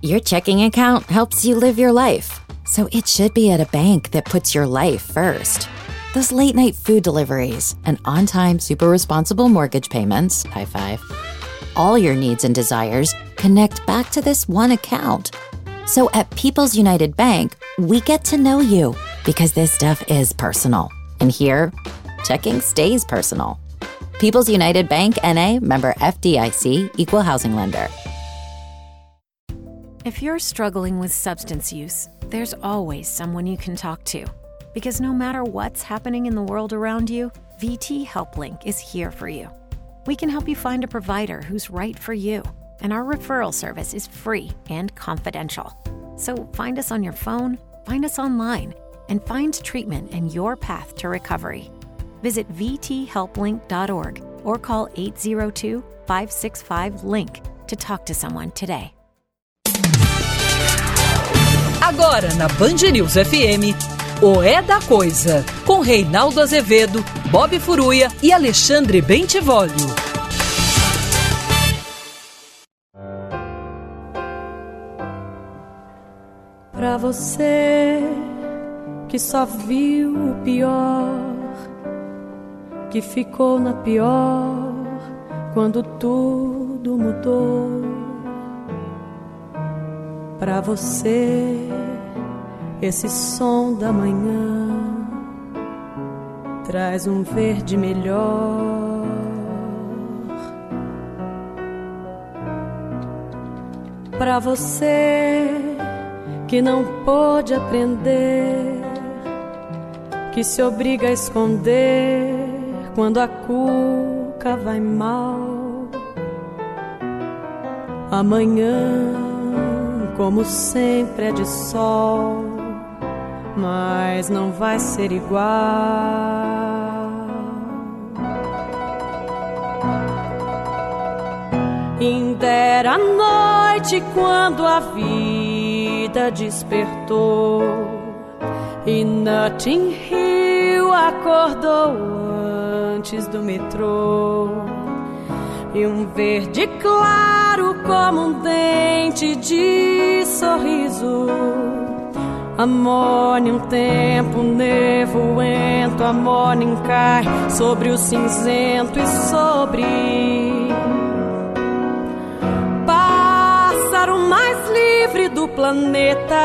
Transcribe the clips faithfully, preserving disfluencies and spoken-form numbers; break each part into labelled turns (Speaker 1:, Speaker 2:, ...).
Speaker 1: Your checking account helps you live your life, so it should be at a bank that puts your life first. Those late-night food deliveries and on-time, super responsible mortgage payments, high five, all your needs and desires connect back to this one account. So at People's United Bank, we get to know you because this stuff is personal. And here, checking stays personal. People's United Bank, N A, member F D I C, equal housing lender.
Speaker 2: If you're struggling with substance use, there's always someone you can talk to. Because no matter what's happening in the world around you, V T HelpLink is here for you. We can help you find a provider who's right for you, and our referral service is free and confidential. So find us on your phone, find us online, and find treatment in your path to recovery. Visit v t help link dot org or call eight zero two, five six five, link to talk to someone today.
Speaker 3: Agora na Band News F M, o É da Coisa, com Reinaldo Azevedo, Bob Furuia e Alexandre Bentivolio.
Speaker 4: Pra você que só viu o pior, que ficou na pior quando tudo mudou. Pra você, esse som da manhã traz um verde melhor. Pra você que não pôde aprender, que se obriga a esconder quando a cuca vai mal. Amanhã, como sempre, é de sol, mas não vai ser igual. Ainda era noite quando a vida despertou e Notting Hill acordou antes do metrô. E um verde claro como um dente de sorriso, amônio um tempo nevoento, amônio cai sobre o cinzento e sobre pássaro mais livre do planeta.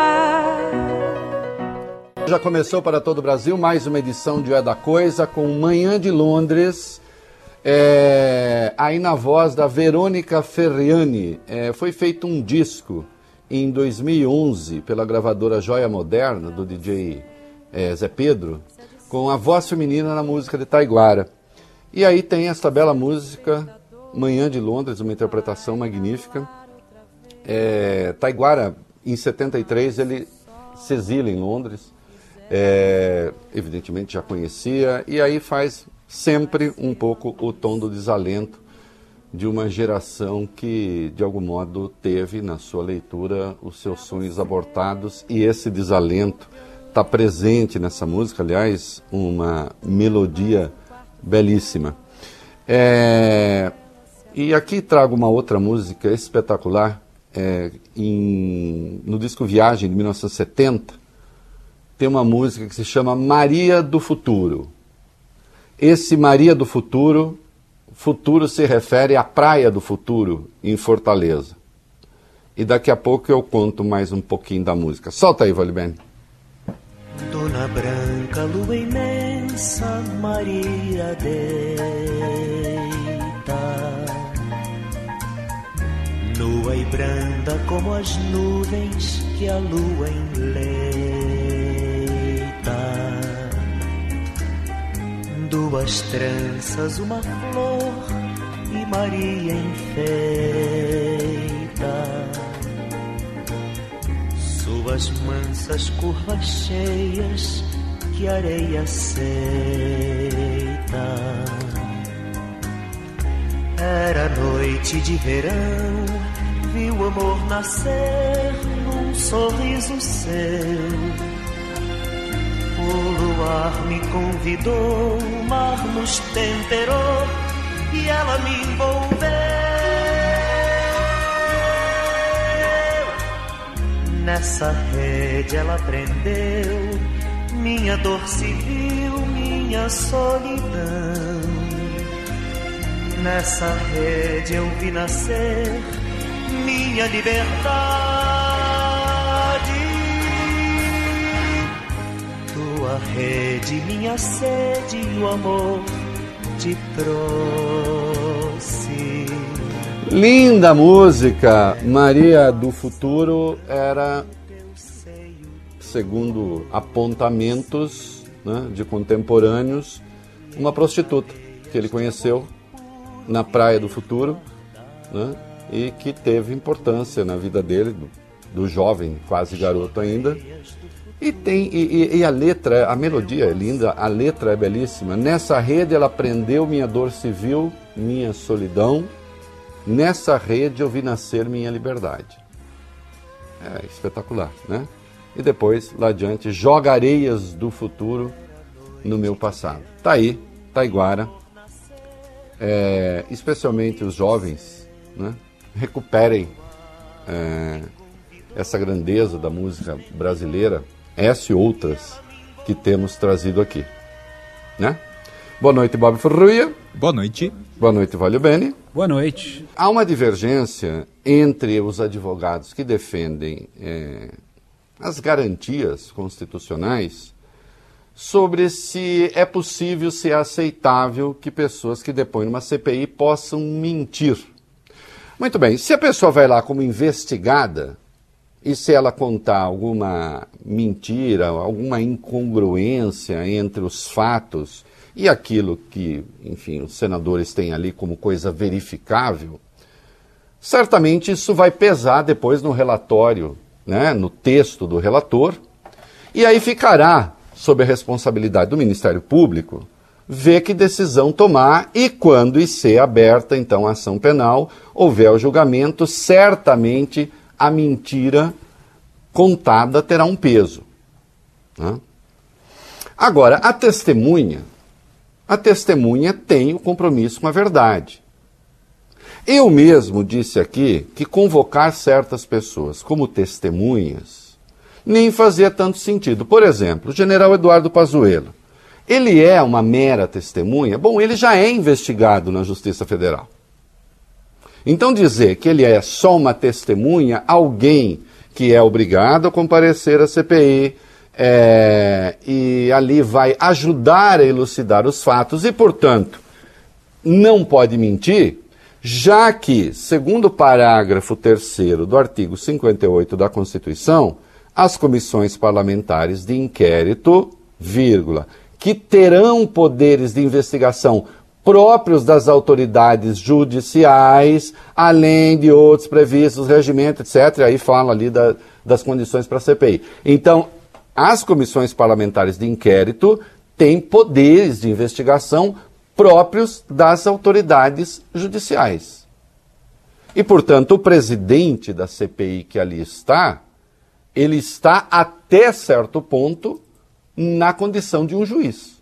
Speaker 5: Já começou para todo o Brasil mais uma edição de É da Coisa com Manhã de Londres. É, aí na voz da Verônica Ferriani. É, foi feito um disco em dois mil e onze pela gravadora Joia Moderna, do D J é, Zé Pedro, com a voz feminina na música de Taiguara. E aí tem esta bela música, Manhã de Londres, uma interpretação magnífica. É, Taiguara, em setenta e três, ele se exila em Londres, é, evidentemente já conhecia, e aí faz sempre um pouco o tom do desalento de uma geração que, de algum modo, teve na sua leitura os seus sonhos abortados, e esse desalento está presente nessa música, aliás, uma melodia belíssima. É, e aqui trago uma outra música espetacular, é, em, no disco Viagem, de mil novecentos e setenta, tem uma música que se chama Maria do Futuro. Esse Maria do Futuro, futuro se refere à Praia do Futuro, em Fortaleza. E daqui a pouco eu conto mais um pouquinho da música. Solta aí, Valibene.
Speaker 6: Dona branca, lua imensa, Maria deita, nua e branda como as nuvens que a lua enleita. Duas tranças, uma flor e Maria enfeita suas mansas curvas cheias que areia aceita. Era noite de verão, vi o amor nascer num sorriso seu. O luar me convidou, o mar nos temperou e ela me envolveu. Nessa rede ela prendeu minha dor civil, minha solidão. Nessa rede eu vi nascer minha liberdade. Tua rede, minha sede, o amor te trouxe.
Speaker 5: Linda música. Maria do Futuro era, segundo apontamentos, né, de contemporâneos, uma prostituta que ele conheceu na Praia do Futuro, né, e que teve importância na vida dele, do, do jovem, quase garoto ainda. E, tem, e, e a letra, a melodia é linda, a letra é belíssima. Nessa rede ela prendeu minha dor civil, minha solidão. Nessa rede eu vi nascer minha liberdade. É espetacular, né? E depois, lá adiante, joga areias do futuro no meu passado. Tá aí, Taiguara. É, especialmente os jovens, né? Recuperem é, essa grandeza da música brasileira, essa e outras que temos trazido aqui, né? Boa noite, Bob Furruia.
Speaker 7: Boa noite.
Speaker 5: Boa noite, Valio Bene.
Speaker 7: Boa noite.
Speaker 5: Há uma divergência entre os advogados que defendem é, as garantias constitucionais sobre se é possível, se é aceitável que pessoas que depõem numa C P I possam mentir. Muito bem, se a pessoa vai lá como investigada e se ela contar alguma mentira, alguma incongruência entre os fatos e aquilo que, enfim, os senadores têm ali como coisa verificável, certamente isso vai pesar depois no relatório, né, no texto do relator, e aí ficará sob a responsabilidade do Ministério Público ver que decisão tomar e quando e ser aberta, então, a ação penal, houver o julgamento, certamente a mentira contada terá um peso, né? Agora, a testemunha, a testemunha tem o compromisso com a verdade. Eu mesmo disse aqui que convocar certas pessoas como testemunhas nem fazia tanto sentido. Por exemplo, o general Eduardo Pazuello. Ele é uma mera testemunha? Bom, ele já é investigado na Justiça Federal. Então dizer que ele é só uma testemunha, alguém que é obrigado a comparecer à C P I, é, e ali vai ajudar a elucidar os fatos e, portanto, não pode mentir, já que, segundo o parágrafo terceiro do artigo cinquenta e oito da Constituição, as comissões parlamentares de inquérito, vírgula, que terão poderes de investigação próprios das autoridades judiciais, além de outros previstos, regimento, etcétera. Aí fala ali da, das condições para a C P I. Então, as comissões parlamentares de inquérito têm poderes de investigação próprios das autoridades judiciais. E, portanto, o presidente da C P I que ali está, ele está até certo ponto na condição de um juiz.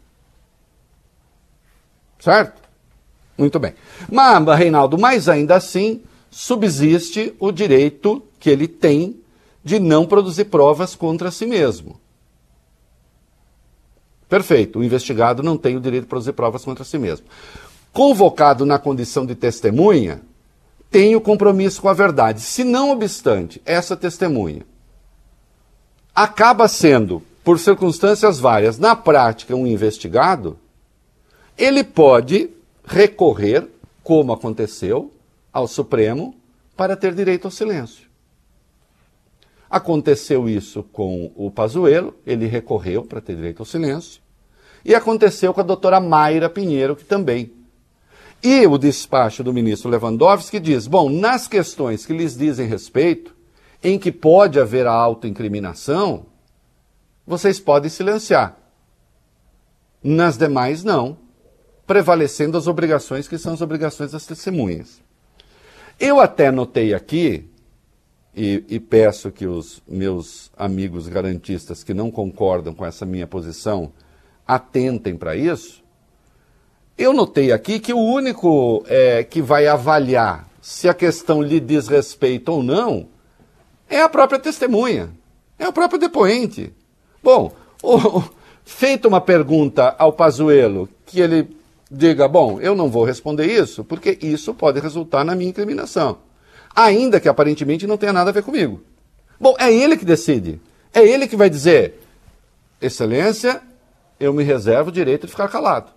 Speaker 5: Certo? Muito bem. Mas, Reinaldo, mas ainda assim subsiste o direito que ele tem de não produzir provas contra si mesmo. Perfeito. O investigado não tem o direito de produzir provas contra si mesmo. Convocado na condição de testemunha, tem o compromisso com a verdade. Se não obstante, essa testemunha acaba sendo, por circunstâncias várias, na prática, um investigado, ele pode recorrer, como aconteceu, ao Supremo, para ter direito ao silêncio. Aconteceu isso com o Pazuello, ele recorreu para ter direito ao silêncio, e aconteceu com a doutora Mayra Pinheiro, que também. E o despacho do ministro Lewandowski diz, bom, nas questões que lhes dizem respeito, em que pode haver a autoincriminação, vocês podem silenciar. Nas demais, não, prevalecendo as obrigações que são as obrigações das testemunhas. Eu até notei aqui, e, e peço que os meus amigos garantistas que não concordam com essa minha posição atentem para isso, eu notei aqui que o único é, que vai avaliar se a questão lhe diz respeito ou não é a própria testemunha. É o próprio depoente. Bom, o, feita uma pergunta ao Pazuello, que ele diga, bom, eu não vou responder isso, porque isso pode resultar na minha incriminação. Ainda que aparentemente não tenha nada a ver comigo. Bom, é ele que decide. É ele que vai dizer, Excelência, eu me reservo o direito de ficar calado.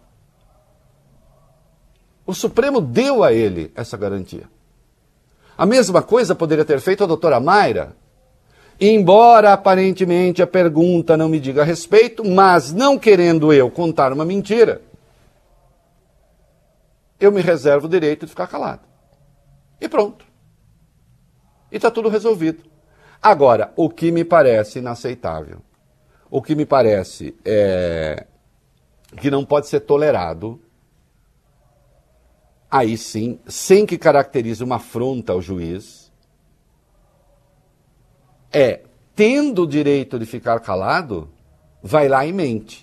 Speaker 5: O Supremo deu a ele essa garantia. A mesma coisa poderia ter feito a doutora Mayra, embora aparentemente a pergunta não me diga a respeito, mas não querendo eu contar uma mentira, eu me reservo o direito de ficar calado. E pronto. E está tudo resolvido. Agora, o que me parece inaceitável, o que me parece é, que não pode ser tolerado, aí sim, sem que caracterize uma afronta ao juiz, é, tendo o direito de ficar calado, vai lá e mente.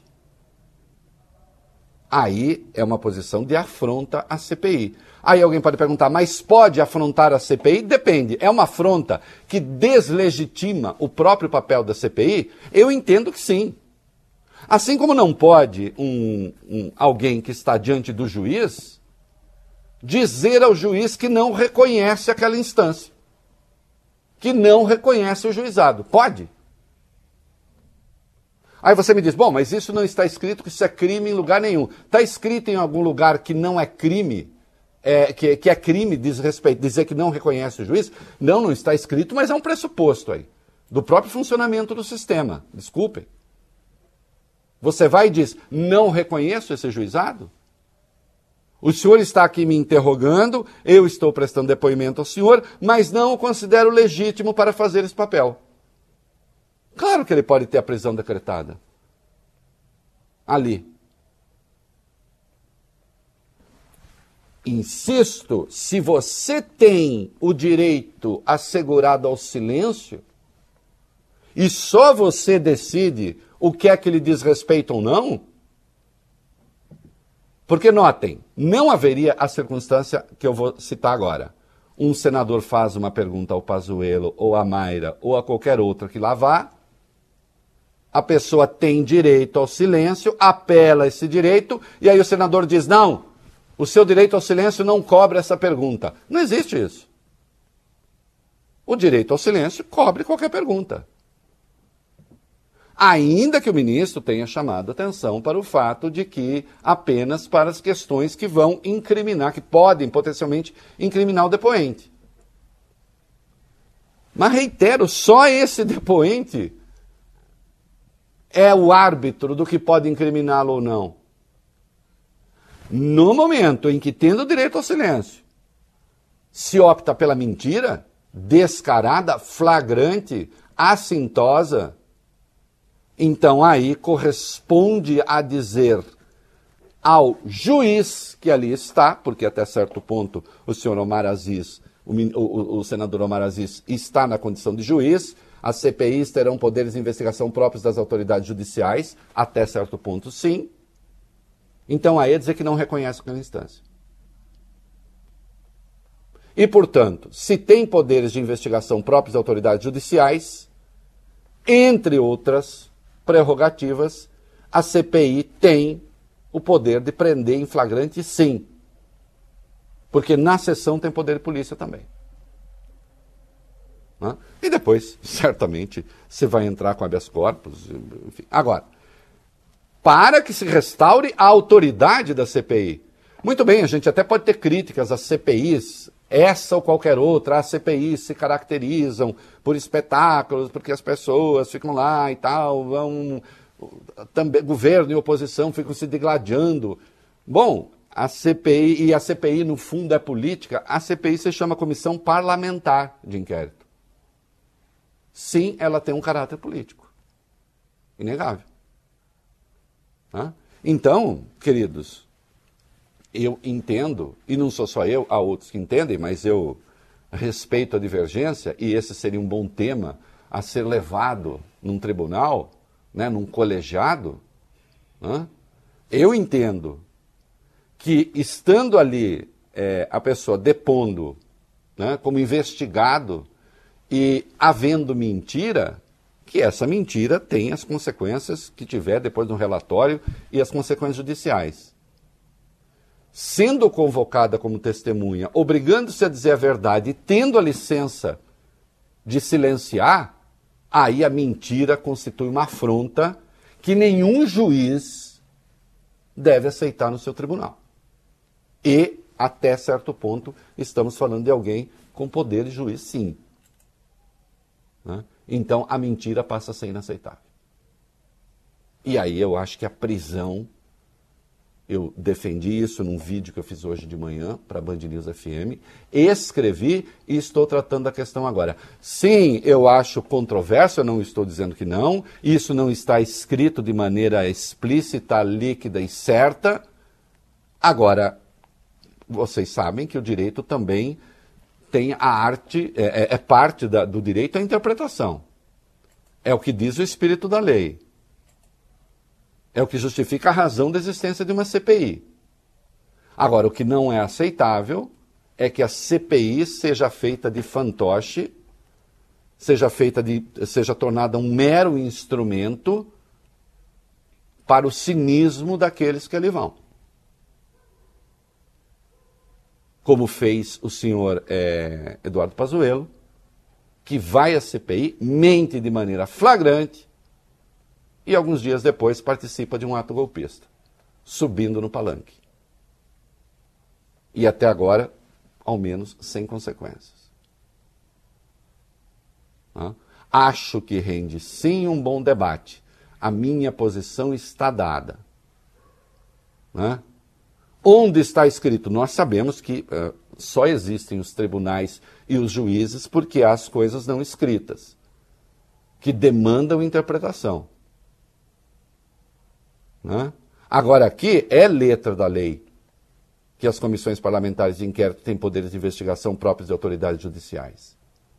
Speaker 5: Aí é uma posição de afronta à C P I. Aí alguém pode perguntar, mas pode afrontar a C P I? Depende. É uma afronta que deslegitima o próprio papel da C P I? Eu entendo que sim. Assim como não pode um, um, alguém que está diante do juiz dizer ao juiz que não reconhece aquela instância, que não reconhece o juizado. Pode? Aí você me diz, bom, mas isso não está escrito que isso é crime em lugar nenhum. Está escrito em algum lugar que não é crime, é, que, que é crime desrespeito, dizer que não reconhece o juiz? Não, não está escrito, mas é um pressuposto aí, do próprio funcionamento do sistema. Desculpem. Você vai e diz, não reconheço esse juizado? O senhor está aqui me interrogando, eu estou prestando depoimento ao senhor, mas não o considero legítimo para fazer esse papel. Claro que ele pode ter a prisão decretada. Ali. Insisto, se você tem o direito assegurado ao silêncio, e só você decide o que é que lhe diz respeito ou não, porque notem, não haveria a circunstância que eu vou citar agora. Um senador faz uma pergunta ao Pazuello, ou a Mayra, ou a qualquer outra que lá vá, a pessoa tem direito ao silêncio, apela a esse direito, e aí o senador diz, não, o seu direito ao silêncio não cobre essa pergunta. Não existe isso. O direito ao silêncio cobre qualquer pergunta. Ainda que o ministro tenha chamado atenção para o fato de que apenas para as questões que vão incriminar, que podem potencialmente incriminar o depoente. Mas reitero, só esse depoente é o árbitro do que pode incriminá-lo ou não. No momento em que, tendo o direito ao silêncio, se opta pela mentira, descarada, flagrante, assintosa, então aí corresponde a dizer ao juiz que ali está, porque até certo ponto o senhor Omar Aziz, o, o, o senador Omar Aziz está na condição de juiz, as C P Is terão poderes de investigação próprios das autoridades judiciais, até certo ponto sim. Então aí é dizer que não reconhece aquela instância. E, portanto, se tem poderes de investigação próprios das autoridades judiciais, entre outras prerrogativas, a C P I tem o poder de prender em flagrante sim. Porque na sessão tem poder de polícia também. Né? E depois, certamente, você vai entrar com habeas corpus, enfim. Agora, para que se restaure a autoridade da C P I. Muito bem, a gente até pode ter críticas às C P Is, essa ou qualquer outra, as C P Is se caracterizam por espetáculos, porque as pessoas ficam lá e tal, vão, também, governo e oposição ficam se digladiando. Bom, a C P I, e a C P I no fundo é política, a C P I se chama Comissão Parlamentar de Inquérito. Sim, ela tem um caráter político. Inegável. Tá? Então, queridos, eu entendo, e não sou só eu, há outros que entendem, mas eu respeito a divergência, e esse seria um bom tema a ser levado num tribunal, né, num colegiado. Né? Eu entendo que, estando ali é, a pessoa depondo, né, como investigado, e havendo mentira, que essa mentira tem as consequências que tiver depois no relatório e as consequências judiciais. Sendo convocada como testemunha, obrigando-se a dizer a verdade e tendo a licença de silenciar, aí a mentira constitui uma afronta que nenhum juiz deve aceitar no seu tribunal. E, até certo ponto, estamos falando de alguém com poder de juiz, sim. Né? Então, a mentira passa a ser inaceitável. E aí eu acho que a prisão, eu defendi isso num vídeo que eu fiz hoje de manhã para a Band News F M, escrevi e estou tratando da questão agora. Sim, eu acho controverso, eu não estou dizendo que não, isso não está escrito de maneira explícita, líquida e certa. Agora, vocês sabem que o direito também tem a arte, é, é parte da, do direito à interpretação. É o que diz o espírito da lei. É o que justifica a razão da existência de uma C P I. Agora, o que não é aceitável é que a C P I seja feita de fantoche, seja feita de, seja tornada um mero instrumento para o cinismo daqueles que ali vão. Como fez o senhor é, Eduardo Pazuello, que vai à C P I, mente de maneira flagrante, e alguns dias depois participa de um ato golpista, subindo no palanque. E até agora, ao menos, sem consequências. Ah? Acho que rende sim um bom debate. A minha posição está dada. Ah? Onde está escrito? Nós sabemos que uh, só existem os tribunais e os juízes porque há as coisas não escritas, que demandam interpretação. Né? Agora, aqui é letra da lei que as comissões parlamentares de inquérito têm poderes de investigação próprios de autoridades judiciais.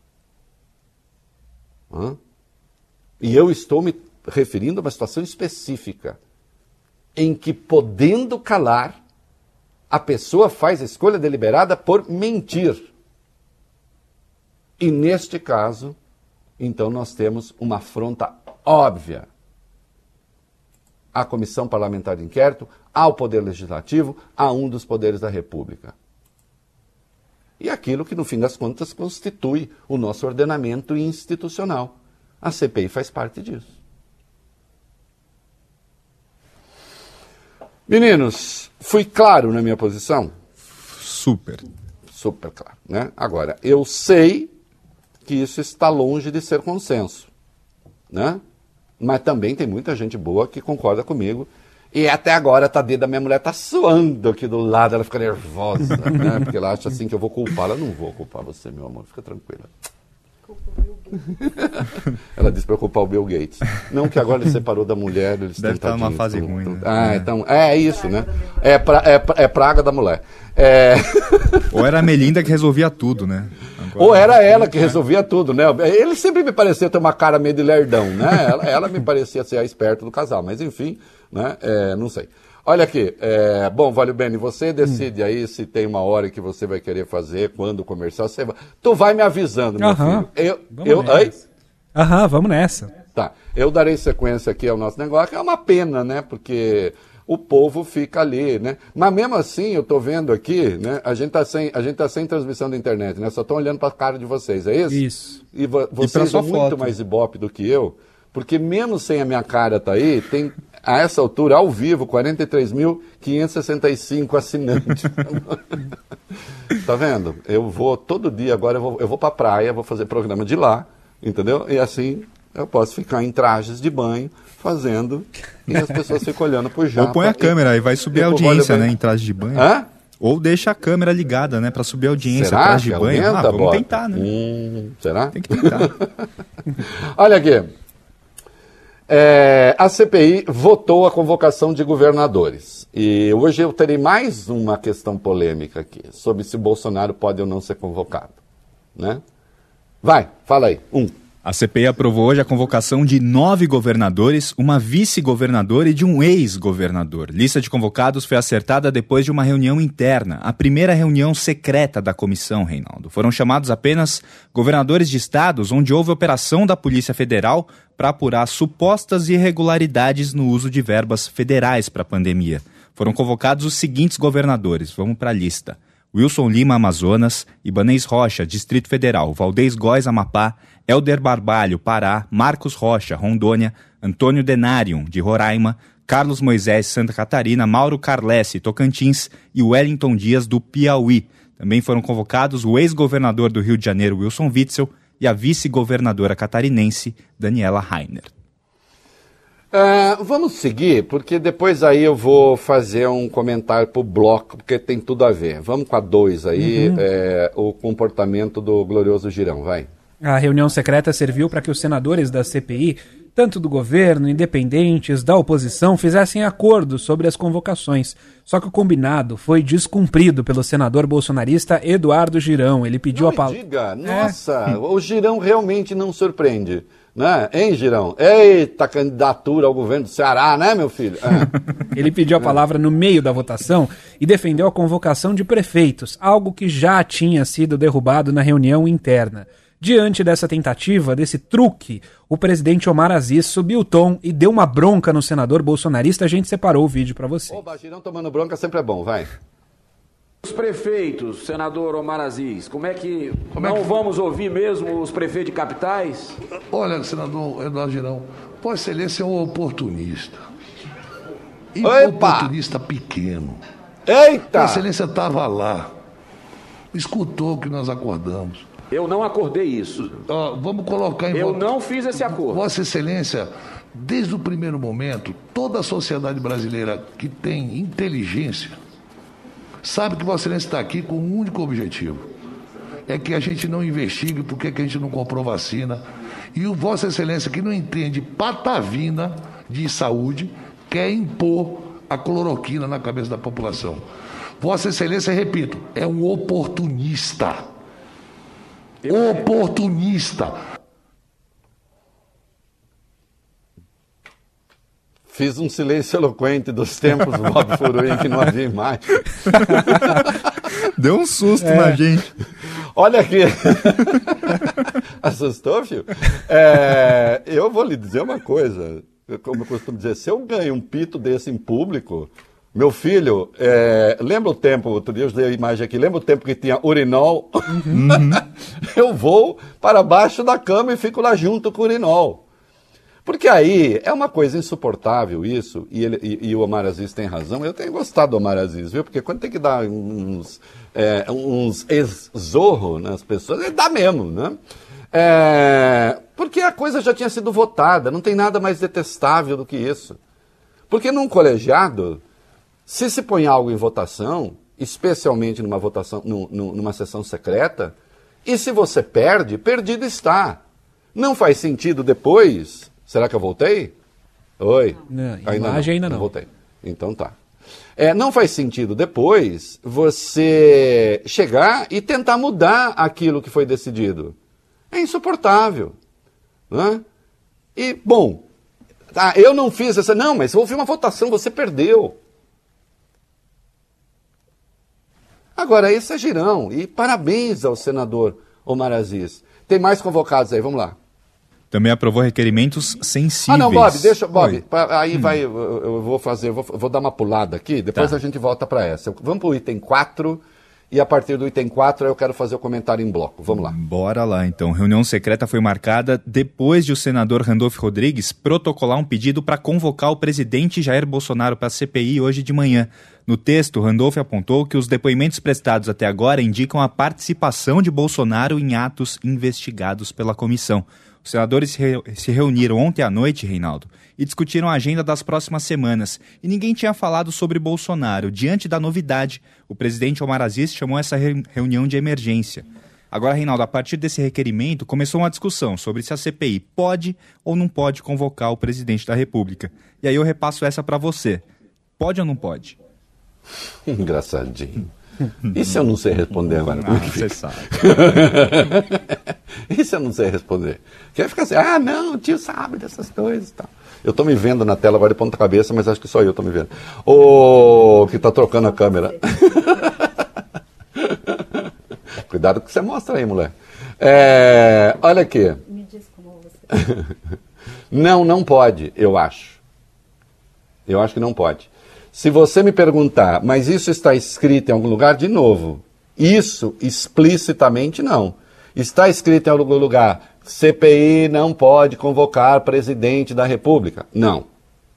Speaker 5: Né? E eu estou me referindo a uma situação específica em que, podendo calar, a pessoa faz a escolha deliberada por mentir. E neste caso, então, nós temos uma afronta óbvia à Comissão Parlamentar de Inquérito, ao Poder Legislativo, a um dos poderes da República. E aquilo que, no fim das contas, constitui o nosso ordenamento institucional. A C P I faz parte disso. Meninos, fui claro na minha posição?
Speaker 7: Super.
Speaker 5: Super claro, né? Agora, eu sei que isso está longe de ser consenso, né? Mas também tem muita gente boa que concorda comigo. E até agora a Tadê da minha mulher tá suando aqui do lado, ela fica nervosa, né? Porque ela acha assim que eu vou culpá-la. Eu não vou culpar você, meu amor, fica tranquila. Ela disse para culpar o Bill Gates. Não, que agora ele separou da mulher, eles
Speaker 7: deve estar numa fase
Speaker 5: tudo,
Speaker 7: ruim,
Speaker 5: tudo.
Speaker 7: né?
Speaker 5: Ah, é. Então, é isso, né? É, pra, é, é praga da mulher. É...
Speaker 7: Ou era a Melinda que resolvia tudo, né? Agora,
Speaker 5: Ou era ela que resolvia tudo, né? Ele sempre me parecia ter uma cara meio de lerdão, né? Ela, ela me parecia ser a esperta do casal, mas enfim, né? É, não sei. Olha aqui, é, bom, Valeu Bene, você decide hum. aí se tem uma hora que você vai querer fazer, quando comercial, você vai... Tu vai me avisando, meu
Speaker 8: Aham.
Speaker 5: filho. Eu,
Speaker 8: Vamos
Speaker 5: eu,
Speaker 8: nessa. Aham, vamos nessa.
Speaker 5: Tá, eu darei sequência aqui ao nosso negócio, que é uma pena, né? Porque o povo fica ali, né? Mas mesmo assim, eu tô vendo aqui, né? A gente tá sem, a gente tá sem transmissão da internet, né? Só tô olhando para a cara de vocês, é isso?
Speaker 8: Isso.
Speaker 5: E vo vocês são muito foto. mais ibope do que eu, porque mesmo sem a minha cara tá aí, tem... A essa altura, ao vivo, quarenta e três mil quinhentos e sessenta e cinco assinantes. Tá vendo? Eu vou todo dia agora, eu vou, eu vou pra praia, vou fazer programa de lá, entendeu? E assim eu posso ficar em trajes de banho, fazendo, e as pessoas ficam olhando por japa.
Speaker 7: Ou põe a câmera e, e vai subir a audiência, né, em traje de banho.
Speaker 5: Hã?
Speaker 7: Ou deixa a câmera ligada, né, pra subir a audiência,
Speaker 5: será
Speaker 7: traje de
Speaker 5: que
Speaker 7: banho.
Speaker 5: aumenta,
Speaker 7: Ah, vamos
Speaker 5: bota?
Speaker 7: tentar, né?
Speaker 5: Hum, será?
Speaker 7: Tem que tentar.
Speaker 5: Olha aqui. É, a C P I votou a convocação de governadores. E hoje eu terei mais uma questão polêmica aqui, sobre se Bolsonaro pode ou não ser convocado. Né? Vai, fala aí. Um.
Speaker 7: A C P I aprovou hoje a convocação de nove governadores, uma vice-governadora e de um ex-governador. Lista de convocados foi acertada depois de uma reunião interna, a primeira reunião secreta da comissão, Reinaldo. Foram chamados apenas governadores de estados onde houve operação da Polícia Federal para apurar supostas irregularidades no uso de verbas federais para a pandemia. Foram convocados os seguintes governadores, vamos para a lista. Wilson Lima, Amazonas, Ibanez Rocha, Distrito Federal, Valdez Góes, Amapá, Helder Barbalho, Pará, Marcos Rocha, Rondônia, Antônio Denarium, de Roraima, Carlos Moisés, Santa Catarina, Mauro Carlesse, Tocantins e Wellington Dias, do Piauí. Também foram convocados o ex-governador do Rio de Janeiro, Wilson Witzel, e a vice-governadora catarinense, Daniela Rainer.
Speaker 5: Uh, vamos seguir, porque depois aí eu vou fazer um comentário pro bloco, porque tem tudo a ver. Vamos com a dois aí, uhum. é, o comportamento do glorioso Girão, vai.
Speaker 8: A reunião secreta serviu para que os senadores da C P I, tanto do governo, independentes, da oposição, fizessem acordos sobre as convocações. Só que o combinado foi descumprido pelo senador bolsonarista Eduardo Girão. Ele pediu
Speaker 5: não
Speaker 8: a palavra.
Speaker 5: Diga, nossa, é. O Girão realmente não surpreende. Né? Hein, Girão? Eita, candidatura ao governo do Ceará, né, meu filho? É.
Speaker 8: Ele pediu a palavra no meio da votação e defendeu a convocação de prefeitos, algo que já tinha sido derrubado na reunião interna. Diante dessa tentativa, desse truque, o presidente Omar Aziz subiu o tom e deu uma bronca no senador bolsonarista. A gente separou o vídeo para você.
Speaker 5: Oba, Girão tomando bronca sempre é bom, vai.
Speaker 9: Os prefeitos, senador Omar Aziz, como é que como não
Speaker 10: é que...
Speaker 9: vamos ouvir mesmo os prefeitos de capitais?
Speaker 10: Olha, senador Eduardo Girão, Vossa Excelência é um oportunista. E
Speaker 5: Epa!
Speaker 10: um oportunista pequeno.
Speaker 5: Eita!
Speaker 10: Vossa Excelência estava lá, escutou o que nós acordamos.
Speaker 9: Eu não acordei isso.
Speaker 10: Uh, vamos colocar em
Speaker 9: Eu
Speaker 10: voto...
Speaker 9: não fiz esse acordo.
Speaker 10: Vossa Excelência, desde o primeiro momento, toda a sociedade brasileira que tem inteligência sabe que Vossa Excelência está aqui com um único objetivo. É que a gente não investigue porque que a gente não comprou vacina. E o Vossa Excelência, que não entende patavina de saúde, quer impor a cloroquina na cabeça da população. Vossa Excelência, repito, é um oportunista. Oportunista.
Speaker 5: Fiz um silêncio eloquente dos tempos do Bob Furuia que não havia mais.
Speaker 7: Deu um susto é. na gente.
Speaker 5: Olha aqui. Assustou, filho? É, eu vou lhe dizer uma coisa. Como eu costumo dizer, se eu ganho um pito desse em público, meu filho, é, lembra o tempo, outro dia eu dei a imagem aqui, lembra o tempo que tinha urinol? Uhum. Eu vou para baixo da cama e fico lá junto com o urinol. Porque aí é uma coisa insuportável isso, e, ele, e, e o Omar Aziz tem razão. Eu tenho gostado do Omar Aziz, viu? Porque quando tem que dar uns, é, uns ex-zorro nas pessoas, ele dá mesmo, né? É, porque a coisa já tinha sido votada, não tem nada mais detestável do que isso. Porque num colegiado, se se põe algo em votação, especialmente numa votação, num, numa sessão secreta, e se você perde, perdido está. Não faz sentido depois... Será que eu voltei? Oi?
Speaker 8: Não, ainda, não. ainda não.
Speaker 5: Não voltei. Então tá. É, não faz sentido depois você chegar e tentar mudar aquilo que foi decidido. É insuportável. Né? E, bom, tá, eu não fiz essa... Não, mas houve uma votação, você perdeu. Agora, esse é Girão. E parabéns ao senador Omar Aziz. Tem mais convocados aí, vamos lá.
Speaker 7: Também aprovou requerimentos sensíveis.
Speaker 5: Ah, não, Bob, deixa, Bob, pra, aí hum. vai, eu, eu vou fazer, eu vou, vou dar uma pulada aqui, depois tá. a gente volta para essa. Vamos para o item quatro, e a partir do item quatro eu quero fazer o comentário em bloco. Vamos lá.
Speaker 7: Bora lá, então. Reunião secreta foi marcada depois de o senador Randolfo Rodrigues protocolar um pedido para convocar o presidente Jair Bolsonaro para a C P I hoje de manhã. No texto, Randolfo apontou que os depoimentos prestados até agora indicam a participação de Bolsonaro em atos investigados pela comissão. Os senadores se, re- se reuniram ontem à noite, Reinaldo, e discutiram a agenda das próximas semanas. E ninguém tinha falado sobre Bolsonaro. Diante da novidade, o presidente Omar Aziz chamou essa re- reunião de emergência. Agora, Reinaldo, a partir desse requerimento, começou uma discussão sobre se a C P I pode ou não pode convocar o presidente da República. E aí eu repasso essa para você. Pode ou não pode?
Speaker 5: Engraçadinho. Isso eu não sei responder agora.
Speaker 7: Ah, você sabe.
Speaker 5: Isso eu não sei responder. Quer ficar assim, ah, não, o tio sabe dessas coisas e tal. Eu estou me vendo na tela agora de ponta cabeça, mas acho que só eu estou me vendo. O que está trocando a câmera. Cuidado com o que você mostra aí, mulher. É, olha aqui.
Speaker 11: Me diz como você...
Speaker 5: Não, não pode, eu acho. Eu acho que não pode. Se você me perguntar, mas isso está escrito em algum lugar, de novo, isso explicitamente não. Está escrito em algum lugar, C P I não pode convocar presidente da República? Não.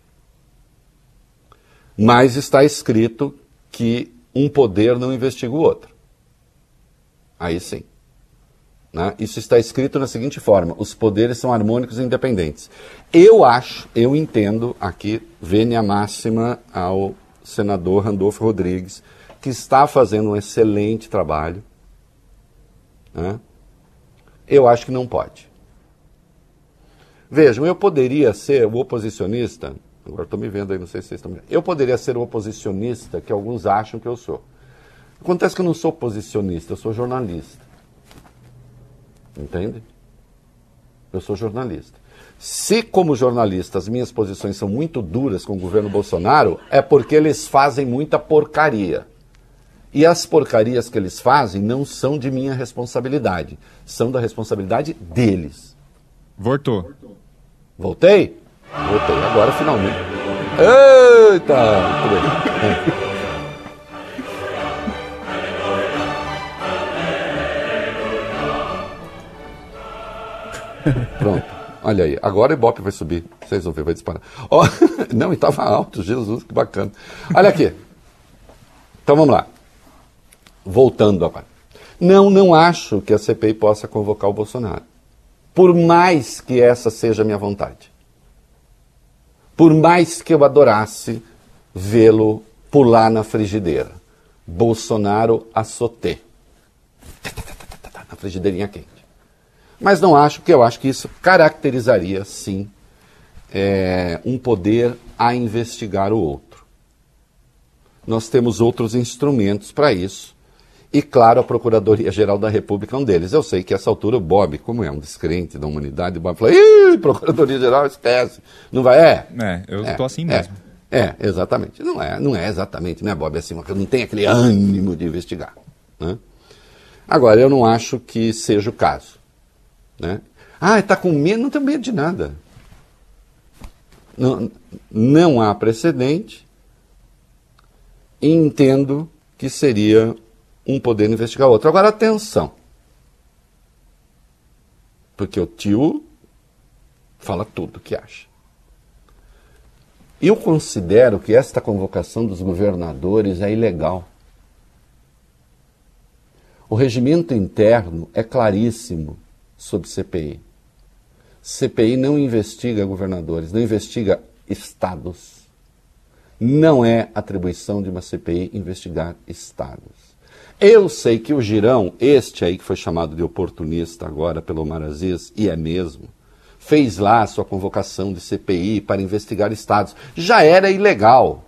Speaker 5: Mas está escrito que um poder não investiga o outro. Aí sim. Né? Isso está escrito na seguinte forma, os poderes são harmônicos e independentes. Eu acho, eu entendo aqui, vênia máxima ao senador Randolfo Rodrigues, que está fazendo um excelente trabalho. Né? Eu acho que não pode. Vejam, eu poderia ser o oposicionista, agora estou me vendo aí, não sei se vocês estão me vendo, eu poderia ser o oposicionista que alguns acham que eu sou. Acontece que eu não sou oposicionista, eu sou jornalista. Entende? Eu sou jornalista. Se, como jornalista, as minhas posições são muito duras com o governo Bolsonaro, é porque eles fazem muita porcaria. E as porcarias que eles fazem não são de minha responsabilidade, são da responsabilidade deles.
Speaker 7: Voltou.
Speaker 5: Voltei? Voltei, agora finalmente. Eita! Muito bem. É. Pronto, olha aí, agora o Ibope vai subir, vocês vão ver, vai disparar. Oh, não, e estava alto, Jesus, que bacana. Olha aqui, então vamos lá, voltando agora. Não, não acho que a C P I possa convocar o Bolsonaro, por mais que essa seja a minha vontade. Por mais que eu adorasse vê-lo pular na frigideira. Bolsonaro assoté. Na frigideirinha quente. Mas não acho, porque eu acho que isso caracterizaria, sim, é, um poder a investigar o outro. Nós temos outros instrumentos para isso. E, claro, a Procuradoria-Geral da República é um deles. Eu sei que, a essa altura, o Bob, como é um descrente da humanidade, o Bob fala, ih, Procuradoria-Geral, esquece. Não vai, é?
Speaker 7: É, eu
Speaker 5: é,
Speaker 7: tô assim mesmo.
Speaker 5: É, é, exatamente. Não é, não é exatamente, né, Bob? Assim, não tem aquele ânimo de investigar. Né? Agora, eu não acho que seja o caso. Né? Ah, está com medo? Não tenho medo de nada. Não, não há precedente. E entendo que seria um poder investigar outro. Agora, atenção. Porque o tio fala tudo o que acha. Eu considero que esta convocação dos governadores é ilegal. O regimento interno é claríssimo sobre C P I. C P I não investiga governadores, não investiga estados. Não é atribuição de uma C P I investigar estados. Eu sei que o Girão, este aí que foi chamado de oportunista agora pelo Omar Aziz, e é mesmo, fez lá a sua convocação de C P I para investigar estados. Já era ilegal.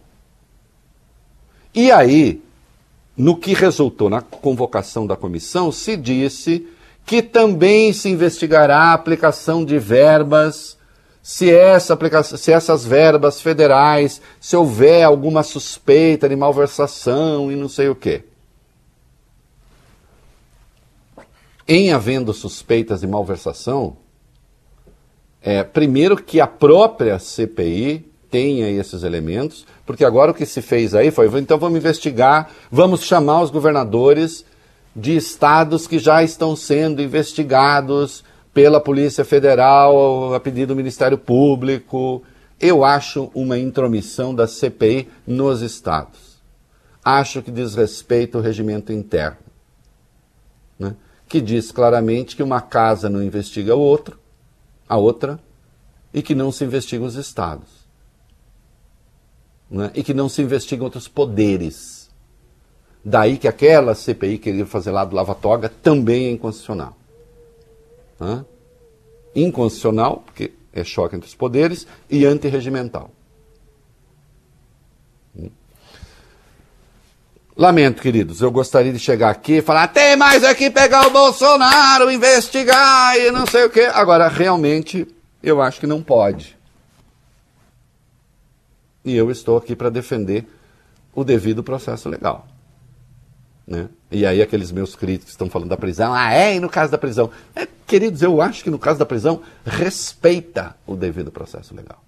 Speaker 5: E aí, no que resultou na convocação da comissão, se disse que também se investigará a aplicação de verbas, se, essa aplicação, se essas verbas federais, se houver alguma suspeita de malversação e não sei o quê. Em havendo suspeitas de malversação, é, primeiro que a própria C P I tenha esses elementos, porque agora o que se fez aí foi, então vamos investigar, vamos chamar os governadores de estados que já estão sendo investigados pela Polícia Federal, a pedido do Ministério Público. Eu acho uma intromissão da C P I nos estados. Acho que diz respeito ao regimento interno, né? Que diz claramente que uma casa não investiga o outro, a outra, e que não se investigam os estados, né? E que não se investigam outros poderes. Daí que aquela C P I que queria fazer lá do lava-toga também é inconstitucional. Hã? Inconstitucional, porque é choque entre os poderes, e antirregimental. Lamento, queridos, eu gostaria de chegar aqui e falar, tem mais aqui pegar o Bolsonaro, investigar e não sei o quê. Agora, realmente, eu acho que não pode. E eu estou aqui para defender o devido processo legal. Né? E aí aqueles meus críticos estão falando da prisão, ah, é, e no caso da prisão? É, queridos, eu acho que no caso da prisão, respeita o devido processo legal.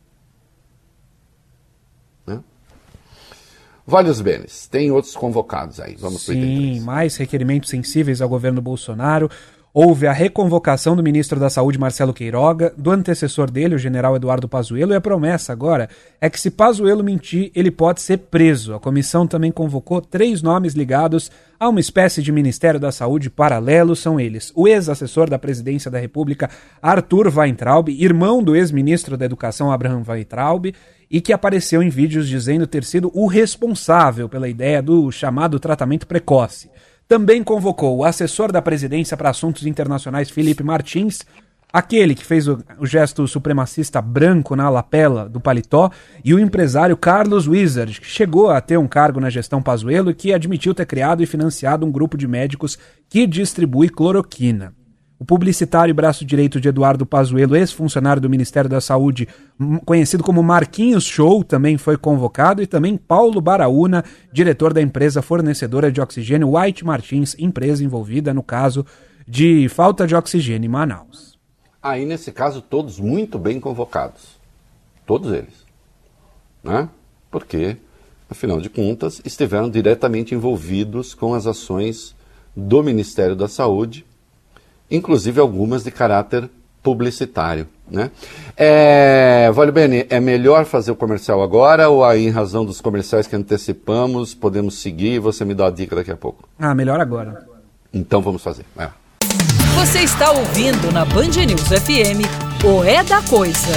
Speaker 5: Né? Vários bens, tem outros convocados aí, vamos para
Speaker 8: Sim, mais requerimentos sensíveis ao governo Bolsonaro. Houve a reconvocação do ministro da Saúde, Marcelo Queiroga, do antecessor dele, o general Eduardo Pazuello, e a promessa agora é que se Pazuello mentir, ele pode ser preso. A comissão também convocou três nomes ligados a uma espécie de Ministério da Saúde paralelo. São eles: o ex-assessor da Presidência da República, Arthur Weintraub, irmão do ex-ministro da Educação, Abraham Weintraub, e que apareceu em vídeos dizendo ter sido o responsável pela ideia do chamado tratamento precoce. Também convocou o assessor da presidência para assuntos internacionais, Felipe Martins, aquele que fez o, o gesto supremacista branco na lapela do paletó, e o empresário Carlos Wizard, que chegou a ter um cargo na gestão Pazuello e que admitiu ter criado e financiado um grupo de médicos que distribui cloroquina. O publicitário e braço direito de Eduardo Pazuello, ex-funcionário do Ministério da Saúde, conhecido como Marquinhos Show, também foi convocado, e também Paulo Baraúna, diretor da empresa fornecedora de oxigênio White Martins, empresa envolvida no caso de falta de oxigênio em Manaus.
Speaker 5: Aí, nesse caso, todos muito bem convocados. Todos eles. Né? Porque, afinal de contas, estiveram diretamente envolvidos com as ações do Ministério da Saúde, inclusive algumas de caráter publicitário. Né? É, Vale Bene, é melhor fazer o comercial agora ou aí, em razão dos comerciais que antecipamos, podemos seguir e você me dá a dica daqui a pouco?
Speaker 8: Ah, melhor agora.
Speaker 5: Então vamos fazer. Vai lá.
Speaker 3: Você está ouvindo na Band News F M o É da Coisa.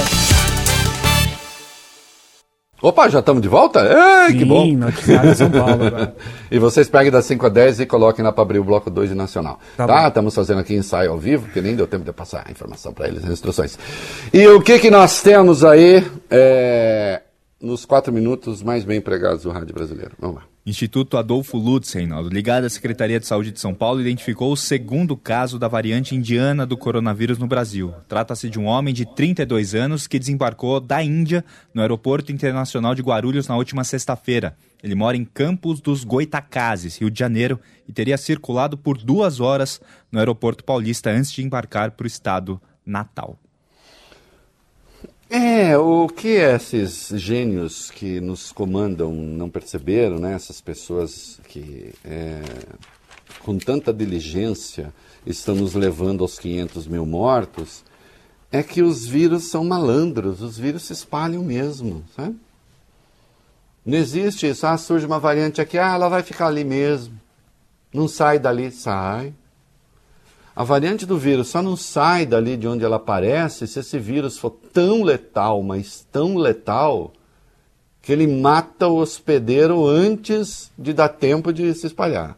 Speaker 5: Opa, já estamos de volta? Ei,
Speaker 8: Sim,
Speaker 5: que bom!
Speaker 8: noticiário São Paulo agora.
Speaker 5: E vocês peguem das cinco a dez e coloquem lá para abrir o bloco dois de Nacional.
Speaker 8: Tá,
Speaker 5: tá? Estamos fazendo aqui ensaio ao vivo, porque nem deu tempo de passar a informação para eles, as instruções. E o que, que nós temos aí é, nos quatro minutos mais bem empregados do rádio brasileiro? Vamos lá.
Speaker 7: Instituto Adolfo Lutz, Reinaldo, ligado à Secretaria de Saúde de São Paulo, identificou o segundo caso da variante indiana do coronavírus no Brasil. Trata-se de um homem de trinta e dois anos que desembarcou da Índia no Aeroporto Internacional de Guarulhos na última sexta-feira. Ele mora em Campos dos Goitacazes, Rio de Janeiro, e teria circulado por duas horas no Aeroporto Paulista antes de embarcar para o estado natal.
Speaker 5: É, o que esses gênios que nos comandam não perceberam, né? Essas pessoas que, é, com tanta diligência, estão nos levando aos quinhentos mil mortos, é que os vírus são malandros, os vírus se espalham mesmo, sabe? Não existe isso, ah, surge uma variante aqui, ah, ela vai ficar ali mesmo, não sai dali, sai. A variante do vírus só não sai dali de onde ela aparece se esse vírus for tão letal, mas tão letal, que ele mata o hospedeiro antes de dar tempo de se espalhar.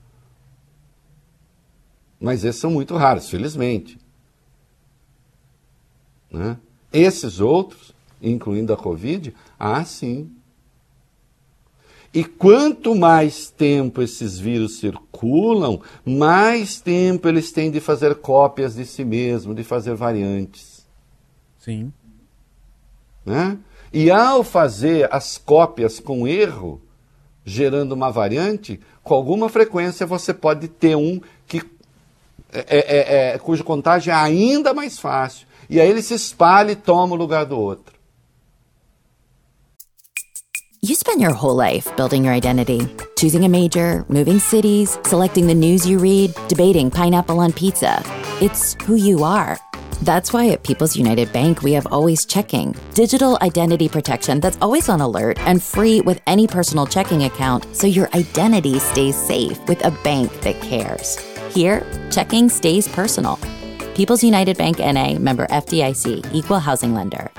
Speaker 5: Mas esses são muito raros, felizmente. Né? Esses outros, incluindo a Covid, ah, sim. E quanto mais tempo esses vírus circulam, mais tempo eles têm de fazer cópias de si mesmo, de fazer variantes.
Speaker 8: Sim.
Speaker 5: Né? E ao fazer as cópias com erro, gerando uma variante, com alguma frequência você pode ter um que, é, é, é, cujo contágio é ainda mais fácil. E aí ele se espalha e toma o lugar do outro.
Speaker 1: You spent your whole life building your identity, choosing a major, moving cities, selecting the news you read, debating pineapple on pizza. It's who you are. That's why at People's United Bank, we have Always Checking, digital identity protection that's always on alert and free with any personal checking account, so your identity stays safe with a bank that cares. Here, checking stays personal. People's United Bank N A, member F D I C, equal housing lender.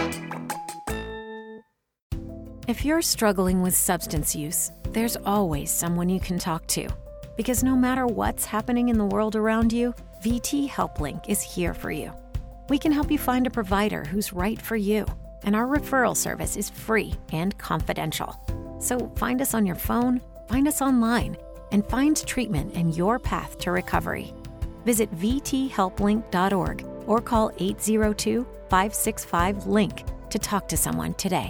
Speaker 2: If you're struggling with substance use, there's always someone you can talk to. Because no matter what's happening in the world around you, V T HelpLink is here for you. We can help you find a provider who's right for you, and our referral service is free and confidential. So find us on your phone, find us online, and find treatment and your path to recovery. Visit v t help link dot org or call eight zero two, five six five, link to talk to someone today.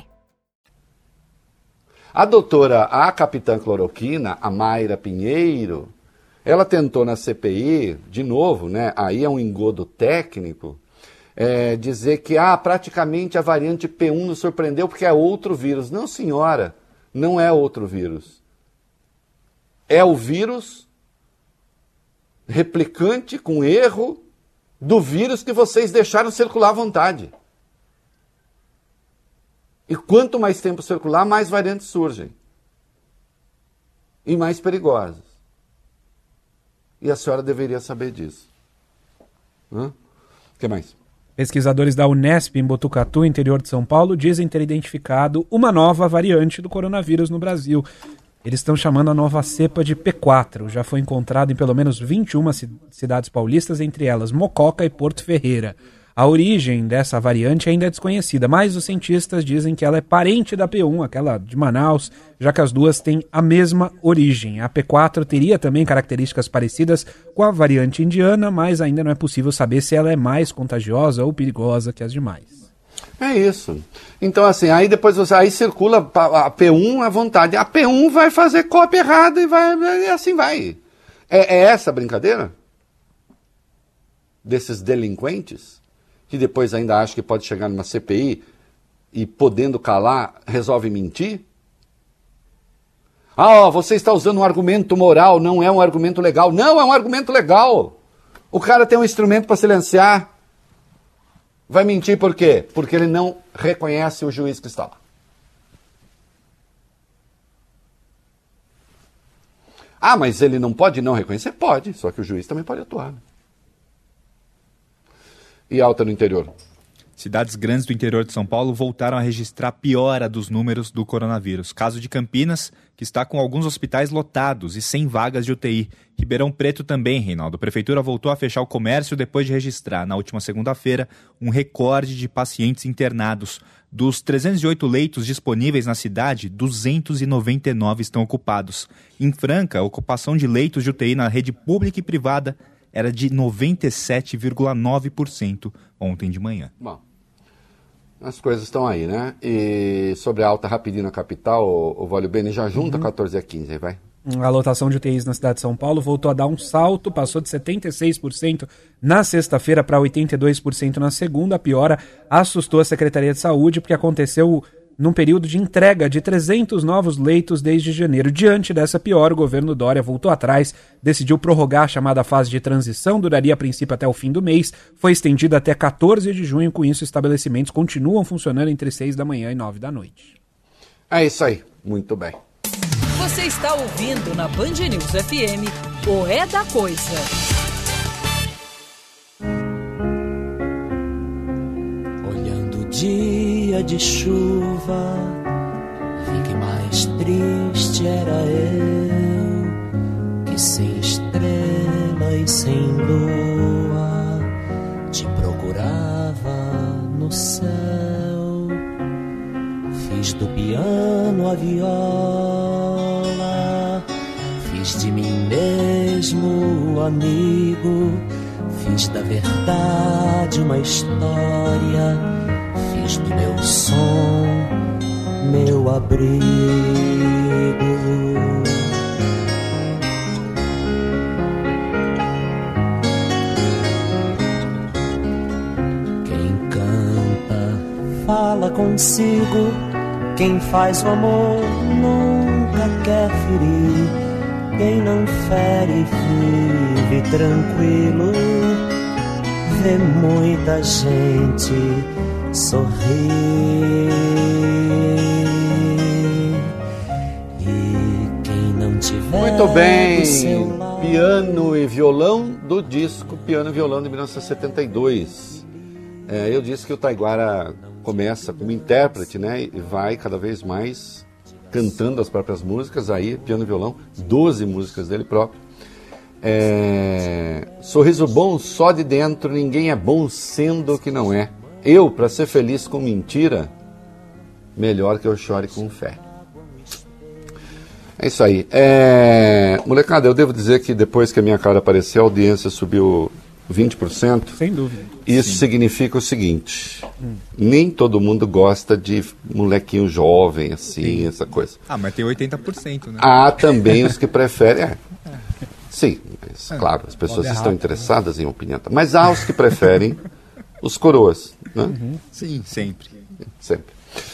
Speaker 5: A doutora, a capitã cloroquina, a Mayra Pinheiro, ela tentou na C P I, de novo, né, aí é um engodo técnico, é, dizer que ah, praticamente a variante P um nos surpreendeu porque é outro vírus. Não, senhora, não é outro vírus. É o vírus replicante com erro do vírus que vocês deixaram circular à vontade. E quanto mais tempo circular, mais variantes surgem. E mais perigosas. E a senhora deveria saber disso. O que mais?
Speaker 8: Pesquisadores da Unesp em Botucatu, interior de São Paulo, dizem ter identificado uma nova variante do coronavírus no Brasil. Eles estão chamando a nova cepa de P quatro. Já foi encontrado em pelo menos vinte e uma cidades paulistas, entre elas Mococa e Porto Ferreira. A origem dessa variante ainda é desconhecida, mas os cientistas dizem que ela é parente da P um, aquela de Manaus, já que as duas têm a mesma origem. A P quatro teria também características parecidas com a variante indiana, mas ainda não é possível saber se ela é mais contagiosa ou perigosa que as demais.
Speaker 5: É isso. Então, assim, aí depois você aí circula a P um à vontade. A P um vai fazer cópia errada e vai, e assim vai. É, é essa a brincadeira? Desses delinquentes? Que depois ainda acha que pode chegar numa C P I e, podendo calar, resolve mentir? Ah, ó, você está usando um argumento moral, não é um argumento legal. Não, é um argumento legal. O cara tem um instrumento para silenciar. Vai mentir por quê? Porque ele não reconhece o juiz que está lá. Ah, mas ele não pode não reconhecer? Pode, só que o juiz também pode atuar. E alta no interior?
Speaker 7: Cidades grandes do interior de São Paulo voltaram a registrar piora dos números do coronavírus. Caso de Campinas, que está com alguns hospitais lotados e sem vagas de U T I. Ribeirão Preto também, Reinaldo. A prefeitura voltou a fechar o comércio depois de registrar, na última segunda-feira, um recorde de pacientes internados. Dos trezentos e oito leitos disponíveis na cidade, duzentos e noventa e nove estão ocupados. Em Franca, a ocupação de leitos de U T I na rede pública e privada era de noventa e sete vírgula nove por cento ontem de manhã.
Speaker 5: Bom, as coisas estão aí, né? E sobre a alta rapidinho na capital, o, o Vólio Bene já junta uhum. quatorze a quinze, aí vai.
Speaker 8: A lotação de U T Is na cidade de São Paulo voltou a dar um salto, passou de setenta e seis por cento na sexta-feira para oitenta e dois por cento na segunda. A piora assustou a Secretaria de Saúde porque aconteceu num período de entrega de trezentos novos leitos desde janeiro. Diante dessa piora, o governo Dória voltou atrás, decidiu prorrogar a chamada fase de transição, duraria a princípio até o fim do mês, foi estendida até quatorze de junho, com isso estabelecimentos continuam funcionando entre seis da manhã e nove da noite.
Speaker 5: É isso aí, muito bem.
Speaker 3: Você está ouvindo na Band News F M o É da Coisa.
Speaker 6: Olhando o dia de chuva, vi que mais triste era eu, que sem estrela e sem lua te procurava no céu. Fiz do piano a viola, fiz de mim mesmo o amigo, fiz da verdade uma história, fiz do meu som meu abrigo. Quem canta fala consigo, quem faz o amor nunca quer ferir. Quem não fere vive tranquilo, vê muita gente sorrir. E quem não tiver
Speaker 5: muito bem,
Speaker 6: seu lado...
Speaker 5: piano e violão do disco Piano e Violão de mil novecentos e setenta e dois. É, eu disse que o Taiguara começa como intérprete, né, e vai cada vez mais cantando as próprias músicas, aí piano e violão, doze músicas dele próprio. É... Sorriso bom só de dentro, ninguém é bom sendo o que não é. Eu, para ser feliz com mentira, melhor que eu chore com fé. É isso aí. É... Molecada, eu devo dizer que depois que a minha cara apareceu, a audiência subiu vinte por cento.
Speaker 8: Sem dúvida.
Speaker 5: Isso Sim. significa o seguinte, hum. nem todo mundo gosta de molequinho jovem, assim, Sim. essa coisa.
Speaker 7: Ah, mas tem oitenta por cento, né?
Speaker 5: Há também os que preferem... É. Sim, mas, é. claro, as pessoas Pode estão errar, interessadas né? em opinião. Mas há os que preferem os coroas. Né?
Speaker 7: Uhum. Sim, sempre.
Speaker 5: Sempre.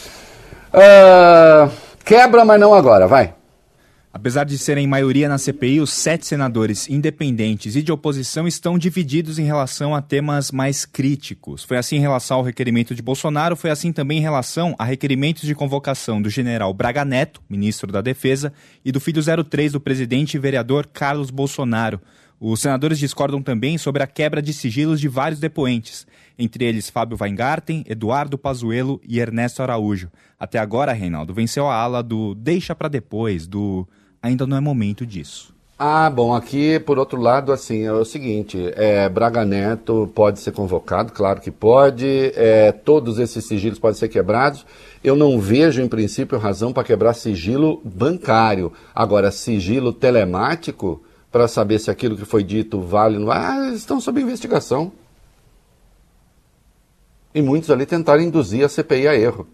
Speaker 5: Uh, quebra, mas não agora, vai.
Speaker 7: Apesar de serem maioria na C P I, os sete senadores independentes e de oposição estão divididos em relação a temas mais críticos. Foi assim em relação ao requerimento de Bolsonaro, foi assim também em relação a requerimentos de convocação do general Braga Neto, ministro da Defesa, e do filho zero três do presidente e vereador Carlos Bolsonaro. Os senadores discordam também sobre a quebra de sigilos de vários depoentes, entre eles Fábio Weingarten, Eduardo Pazuello e Ernesto Araújo. Até agora, Reinaldo, venceu a ala do deixa pra depois, do... ainda não é momento disso.
Speaker 5: Ah, bom, aqui, por outro lado, assim, é o seguinte, é, Braga Neto pode ser convocado, claro que pode, é, todos esses sigilos podem ser quebrados. Eu não vejo, em princípio, razão para quebrar sigilo bancário. Agora, sigilo telemático, para saber se aquilo que foi dito vale ou não vale, ah, estão sob investigação. E muitos ali tentaram induzir a C P I a erro.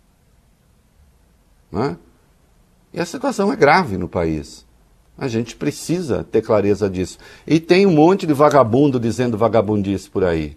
Speaker 5: Né? E a situação é grave no país. A gente precisa ter clareza disso. E tem um monte de vagabundo dizendo vagabundice por aí.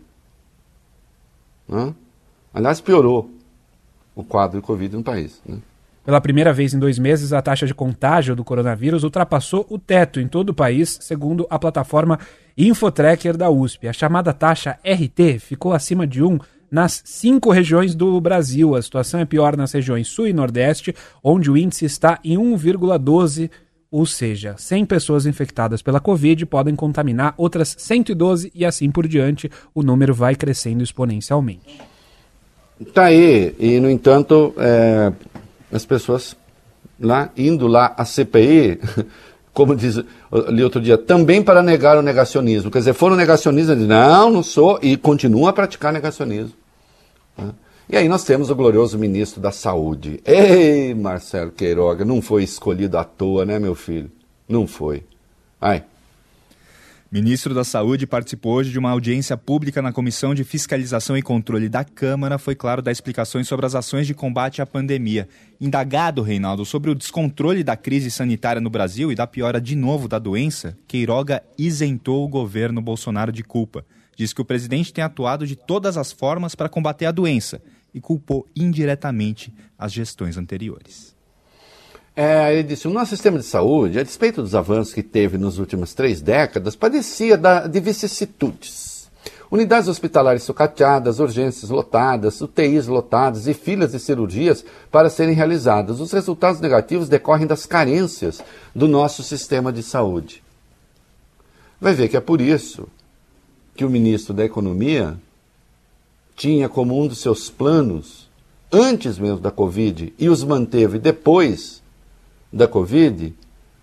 Speaker 5: Né? Aliás, piorou o quadro de Covid no país. Né?
Speaker 8: Pela primeira vez em dois meses, a taxa de contágio do coronavírus ultrapassou o teto em todo o país, segundo a plataforma Infotracker da U S P. A chamada taxa R T ficou acima de um nas cinco regiões do Brasil. A situação é pior nas regiões Sul e Nordeste, onde o índice está em um vírgula doze, ou seja, cem pessoas infectadas pela Covid podem contaminar outras cento e doze e assim por diante, o número vai crescendo exponencialmente.
Speaker 5: Tá aí, e no entanto, é, as pessoas lá, indo lá à C P I, como diz ali outro dia, também para negar o negacionismo. Quer dizer, foram negacionistas, não, não sou, e continuam a praticar negacionismo. E aí nós temos o glorioso ministro da Saúde. Ei, Marcelo Queiroga, não foi escolhido à toa, né, meu filho? Não foi. Ai.
Speaker 7: Ministro da Saúde participou hoje de uma audiência pública na Comissão de Fiscalização e Controle da Câmara. Foi claro, dar explicações sobre as ações de combate à pandemia. Indagado, Reinaldo, sobre o descontrole da crise sanitária no Brasil e da piora de novo da doença, Queiroga isentou o governo Bolsonaro de culpa. Diz que o presidente tem atuado de todas as formas para combater a doença e culpou indiretamente as gestões anteriores.
Speaker 5: É, ele disse, o nosso sistema de saúde, a despeito dos avanços que teve nas últimas três décadas, padecia da, de vicissitudes. Unidades hospitalares sucateadas, urgências lotadas, U T Is lotadas e filas de cirurgias para serem realizadas. Os resultados negativos decorrem das carências do nosso sistema de saúde. Vai ver que é por isso que o ministro da Economia tinha como um dos seus planos, antes mesmo da Covid, e os manteve depois da Covid,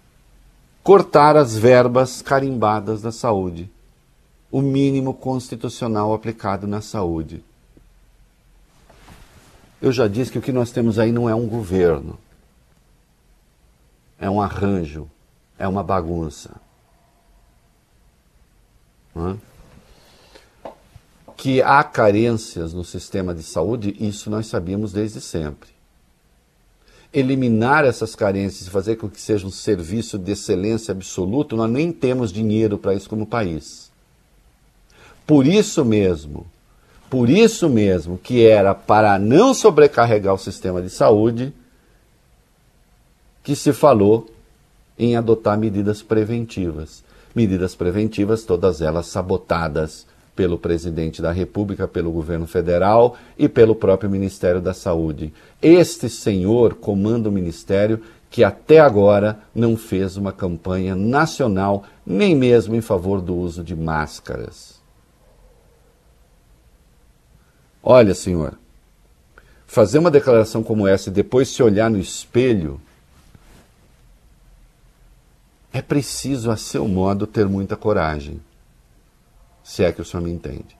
Speaker 5: cortar as verbas carimbadas da saúde, o mínimo constitucional aplicado na saúde. Eu já disse que o que nós temos aí não é um governo, é um arranjo, é uma bagunça. Não é? Que há carências no sistema de saúde, isso nós sabíamos desde sempre. Eliminar essas carências e fazer com que seja um serviço de excelência absoluto, nós nem temos dinheiro para isso como país. Por isso mesmo, por isso mesmo que era para não sobrecarregar o sistema de saúde que se falou em adotar medidas preventivas. Medidas preventivas, todas elas sabotadas pelo presidente da República, pelo governo federal e pelo próprio Ministério da Saúde. Este senhor comanda o ministério que até agora não fez uma campanha nacional, nem mesmo em favor do uso de máscaras. Olha, senhor, fazer uma declaração como essa e depois se olhar no espelho, é preciso, a seu modo, ter muita coragem. Se é que o senhor me entende.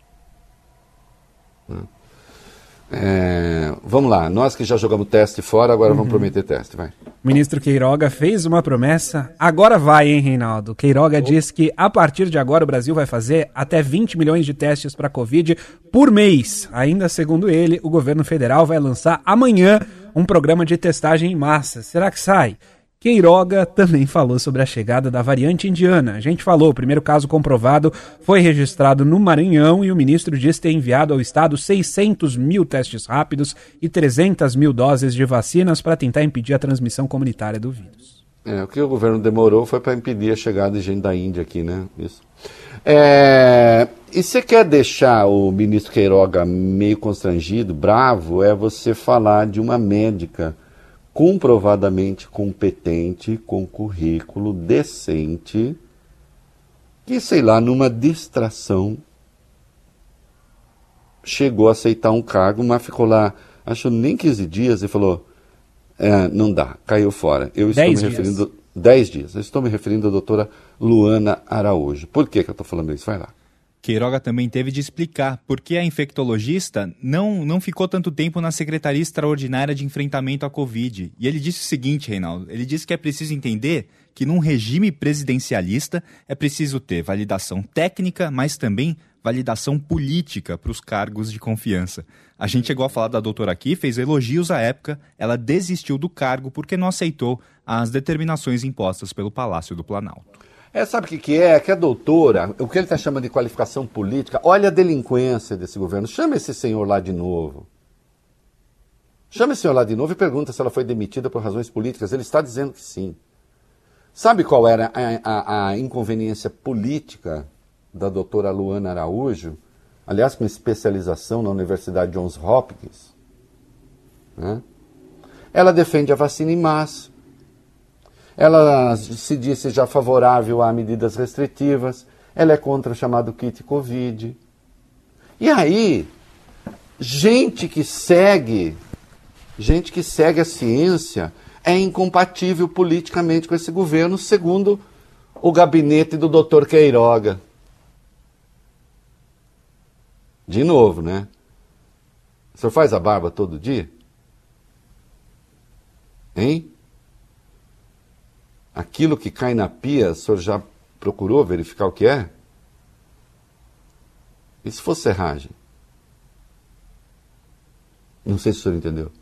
Speaker 5: É, vamos lá, nós que já jogamos teste fora, agora uhum. vamos prometer teste, vai.
Speaker 8: O ministro Queiroga fez uma promessa, agora vai, hein, Reinaldo? Queiroga oh. diz que a partir de agora o Brasil vai fazer até vinte milhões de testes para Covid por mês. Ainda segundo ele, o governo federal vai lançar amanhã um programa de testagem em massa. Será que sai? Queiroga também falou sobre a chegada da variante indiana. A gente falou, o primeiro caso comprovado foi registrado no Maranhão e o ministro disse ter enviado ao estado seiscentos mil testes rápidos e trezentas mil doses de vacinas para tentar impedir a transmissão comunitária do vírus.
Speaker 5: É, o que o governo demorou foi para impedir a chegada de gente da Índia aqui, né? Isso. É, e você quer deixar o ministro Queiroga meio constrangido, bravo, é você falar de uma médica comprovadamente competente, com currículo decente, que, sei lá, numa distração, chegou a aceitar um cargo, mas ficou lá, acho nem quinze dias, e falou, é, não dá, caiu fora. Eu estou me referindo... dez dias. Eu estou me referindo à doutora Luana Araújo. Por que que eu estou falando isso? Vai lá.
Speaker 7: Queiroga também teve de explicar por que a infectologista não, não ficou tanto tempo na Secretaria Extraordinária de Enfrentamento à Covid. E ele disse o seguinte, Reinaldo, ele disse que é preciso entender que num regime presidencialista é preciso ter validação técnica, mas também validação política para os cargos de confiança. A gente chegou a falar da doutora aqui, fez elogios à época, ela desistiu do cargo porque não aceitou as determinações impostas pelo Palácio do Planalto.
Speaker 5: É, sabe o que, que é? Que a doutora, o que ele está chamando de qualificação política, olha a delinquência desse governo. Chama esse senhor lá de novo. Chama esse senhor lá de novo e pergunta se ela foi demitida por razões políticas. Ele está dizendo que sim. Sabe qual era a, a, a inconveniência política da doutora Luana Araújo? Aliás, com especialização na Universidade Johns Hopkins. Né? Ela defende a vacina em massa. Ela se disse já favorável a medidas restritivas, ela é contra o chamado kit Covid. E aí, gente que segue, gente que segue a ciência é incompatível politicamente com esse governo, segundo o gabinete do doutor Queiroga. De novo, né? O senhor faz a barba todo dia? Hein? Aquilo que cai na pia, o senhor já procurou verificar o que é? E se fosse serragem? Não sei se o senhor entendeu.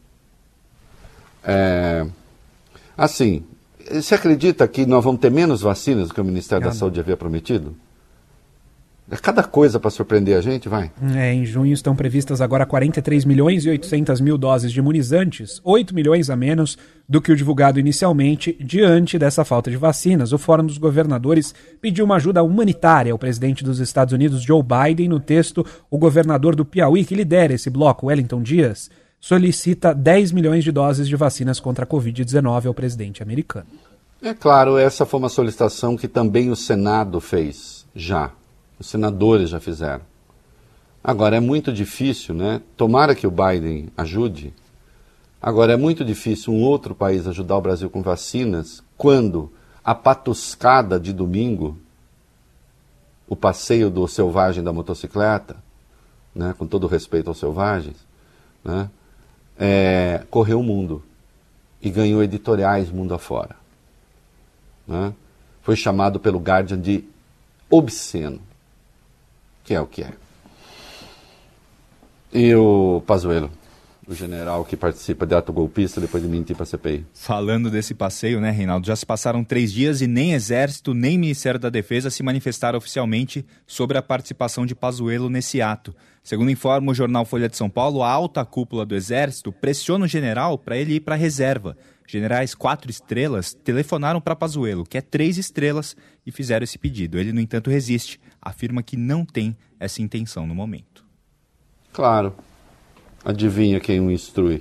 Speaker 5: É, assim, você acredita que nós vamos ter menos vacinas do que o Ministério da Saúde havia prometido? É cada coisa para surpreender a gente, vai.
Speaker 8: É, em junho estão previstas agora quarenta e três milhões e oitocentas mil doses de imunizantes, oito milhões a menos do que o divulgado inicialmente. Diante dessa falta de vacinas, o Fórum dos Governadores pediu uma ajuda humanitária ao presidente dos Estados Unidos, Joe Biden. No texto, o governador do Piauí, que lidera esse bloco, Wellington Dias, solicita dez milhões de doses de vacinas contra a covid dezenove ao presidente americano.
Speaker 5: É claro, essa foi uma solicitação que também o Senado fez já. Os senadores já fizeram. Agora, é muito difícil, né? Tomara que o Biden ajude. Agora, é muito difícil um outro país ajudar o Brasil com vacinas quando a patuscada de domingo, o passeio do selvagem da motocicleta, né? Com todo respeito aos selvagens, né? É, correu o mundo e ganhou editoriais mundo afora. Né? Foi chamado pelo Guardian de obsceno. Que é o que é. E o Pazuello, o general que participa de ato golpista depois de mentir para a C P I.
Speaker 7: Falando desse passeio, né, Reinaldo? Já se passaram três dias e nem Exército, nem Ministério da Defesa se manifestaram oficialmente sobre a participação de Pazuello nesse ato. Segundo informa o jornal Folha de São Paulo, a alta cúpula do Exército pressiona o general para ele ir para a reserva. Generais quatro estrelas telefonaram para Pazuello, que é três estrelas, e fizeram esse pedido. Ele, no entanto, resiste. Afirma que não tem essa intenção no momento.
Speaker 5: Claro. Adivinha quem o instrui?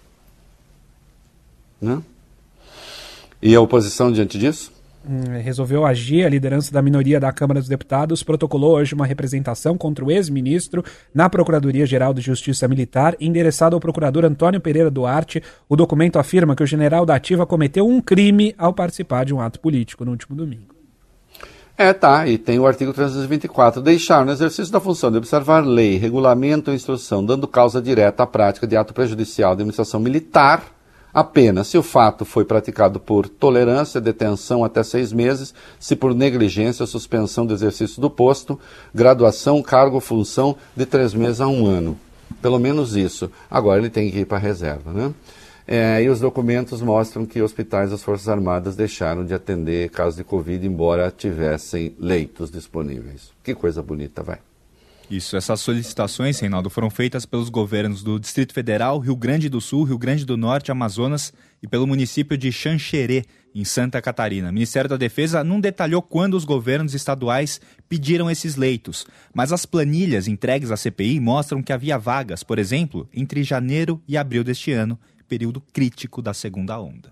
Speaker 5: Né? E a oposição diante disso?
Speaker 8: Hum, resolveu agir. A liderança da minoria da Câmara dos Deputados protocolou hoje uma representação contra o ex-ministro na Procuradoria-Geral de Justiça Militar, endereçado ao procurador Antônio Pereira Duarte. O documento afirma que o general da Ativa cometeu um crime ao participar de um ato político no último domingo.
Speaker 5: É, tá, e tem o artigo trezentos e vinte e quatro. Deixar no exercício da função de observar lei, regulamento ou instrução, dando causa direta à prática de ato prejudicial de administração militar, Apenas se o fato foi praticado por tolerância, detenção até seis meses, se por negligência, suspensão do exercício do posto, graduação, cargo, função de três meses a um ano. Pelo menos isso. Agora ele tem que ir para a reserva, né? É, e os documentos mostram que hospitais das Forças Armadas deixaram de atender casos de Covid, embora tivessem leitos disponíveis. Que coisa bonita, vai.
Speaker 7: Isso, essas solicitações, Reinaldo, foram feitas pelos governos do Distrito Federal, Rio Grande do Sul, Rio Grande do Norte, Amazonas e pelo município de Xanxerê, em Santa Catarina. O Ministério da Defesa não detalhou quando os governos estaduais pediram esses leitos, mas as planilhas entregues à C P I mostram que havia vagas, por exemplo, entre janeiro e abril deste ano, período crítico da segunda onda.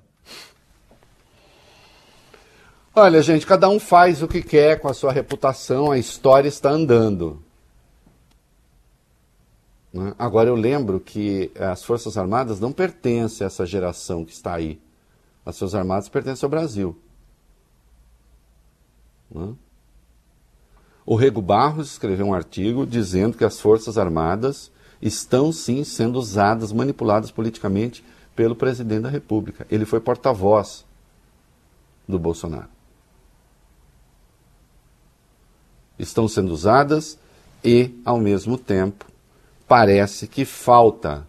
Speaker 5: Olha, gente, cada um faz o que quer com a sua reputação, a história está andando. Agora eu lembro que as Forças Armadas não pertencem a essa geração que está aí. As Forças Armadas pertencem ao Brasil. O Rego Barros escreveu um artigo dizendo que as Forças Armadas estão sim sendo usadas, manipuladas politicamente pelo presidente da República. Ele foi porta-voz do Bolsonaro. Estão sendo usadas e, ao mesmo tempo, parece que falta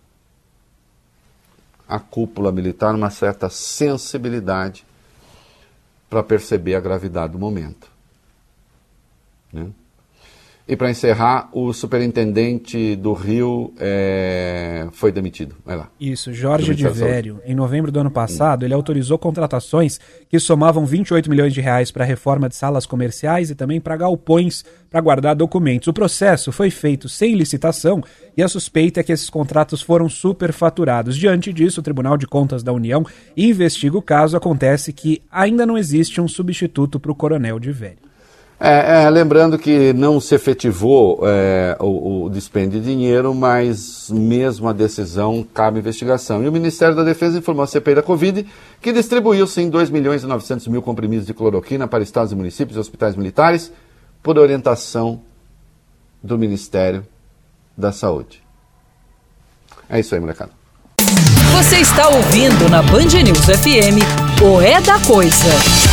Speaker 5: à cúpula militar uma certa sensibilidade para perceber a gravidade do momento, né? E para encerrar, o superintendente do Rio é, foi demitido. Vai lá.
Speaker 8: Isso, Jorge de Vério. Em novembro do ano passado, ele autorizou contratações que somavam vinte e oito milhões de reais para a reforma de salas comerciais e também para galpões para guardar documentos. O processo foi feito sem licitação e a suspeita é que esses contratos foram superfaturados. Diante disso, o Tribunal de Contas da União investiga o caso. Acontece que ainda não existe um substituto para o Coronel de Vério.
Speaker 5: É, é, lembrando que não se efetivou é, o, o dispêndio de dinheiro, mas mesmo a decisão cabe investigação. E o Ministério da Defesa informou a C P I da Covid que distribuiu sim dois milhões e novecentos mil comprimidos de cloroquina para estados e municípios e hospitais militares por orientação do Ministério da Saúde. É isso aí, molecada.
Speaker 3: Você está ouvindo na Band News F M o É da Coisa.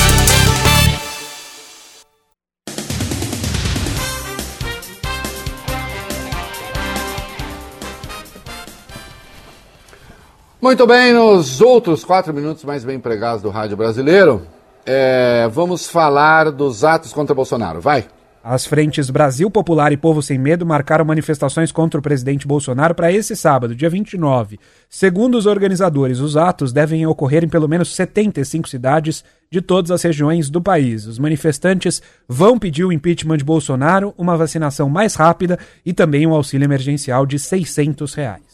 Speaker 5: Muito bem, nos outros quatro minutos mais bem empregados do rádio brasileiro, é, vamos falar dos atos contra Bolsonaro. Vai!
Speaker 8: As frentes Brasil Popular e Povo Sem Medo marcaram manifestações contra o presidente Bolsonaro para esse sábado, dia vinte e nove. Segundo os organizadores, os atos devem ocorrer em pelo menos setenta e cinco cidades de todas as regiões do país. Os manifestantes vão pedir o impeachment de Bolsonaro, uma vacinação mais rápida e também um auxílio emergencial de seiscentos reais.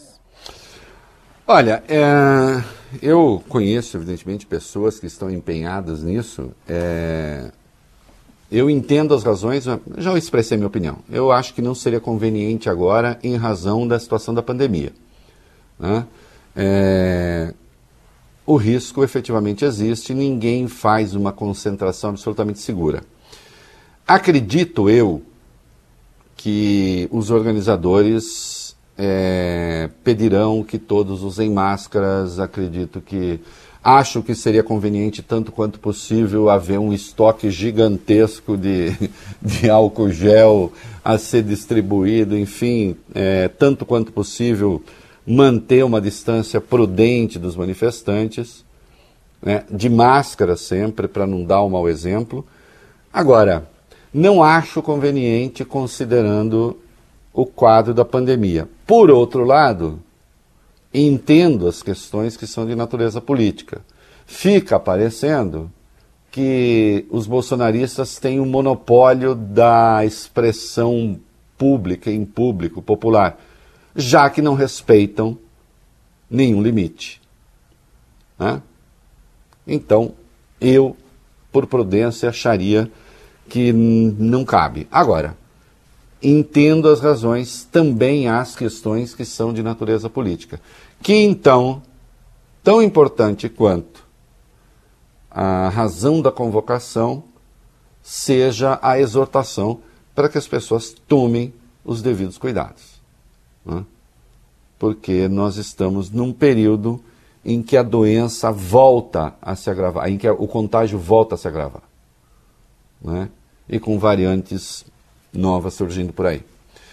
Speaker 5: Olha, é, eu conheço, evidentemente, pessoas que estão empenhadas nisso. É, eu entendo as razões, já expressei minha opinião. Eu acho que não seria conveniente agora em razão da situação da pandemia, né? É, o risco efetivamente existe, ninguém faz uma concentração absolutamente segura. Acredito eu que os organizadores É, pedirão que todos usem máscaras. Acredito que, acho que seria conveniente tanto quanto possível haver um estoque gigantesco de, de álcool gel a ser distribuído, enfim, é, tanto quanto possível manter uma distância prudente dos manifestantes, né, de máscara sempre, para não dar um mau exemplo. Agora, não acho conveniente considerando o quadro da pandemia. Por outro lado, entendo as questões que são de natureza política. Fica parecendo que os bolsonaristas têm um monopólio da expressão pública, em público, popular, já que não respeitam nenhum limite, né? Então, eu, por prudência, acharia que não cabe. Agora, entendo as razões, também há as questões que são de natureza política, que então, tão importante quanto a razão da convocação, seja a exortação para que as pessoas tomem os devidos cuidados, né? Porque nós estamos num período em que a doença volta a se agravar, em que o contágio volta a se agravar, né? E com variantes novas surgindo por aí.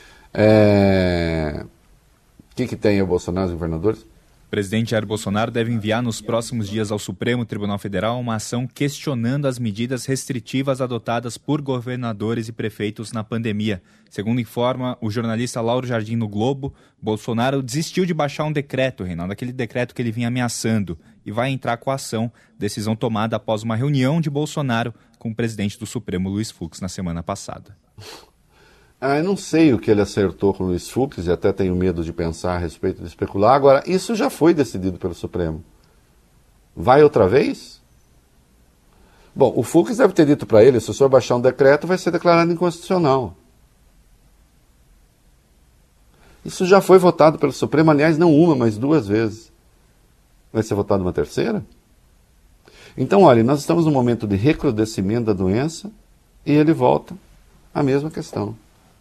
Speaker 5: É... O que, que tem o Bolsonaro, os governadores?
Speaker 7: O presidente Jair Bolsonaro deve enviar nos próximos dias ao Supremo Tribunal Federal uma ação questionando as medidas restritivas adotadas por governadores e prefeitos na pandemia. Segundo informa o jornalista Lauro Jardim no Globo, Bolsonaro desistiu de baixar um decreto, Reinaldo, aquele decreto que ele vinha ameaçando, e vai entrar com a ação, decisão tomada após uma reunião de Bolsonaro com o presidente do Supremo, Luiz Fux, na semana passada.
Speaker 5: Ah, eu não sei o que ele acertou com o Luiz Fux e até tenho medo de pensar a respeito de especular. Agora, isso já foi decidido pelo Supremo. Vai outra vez? Bom, o Fux deve ter dito para ele, se o senhor baixar um decreto, vai ser declarado inconstitucional. Isso já foi votado pelo Supremo, aliás, não uma, mas duas vezes. Vai ser votado uma terceira? Então, olha, nós estamos num momento de recrudescimento da doença e ele volta à mesma questão.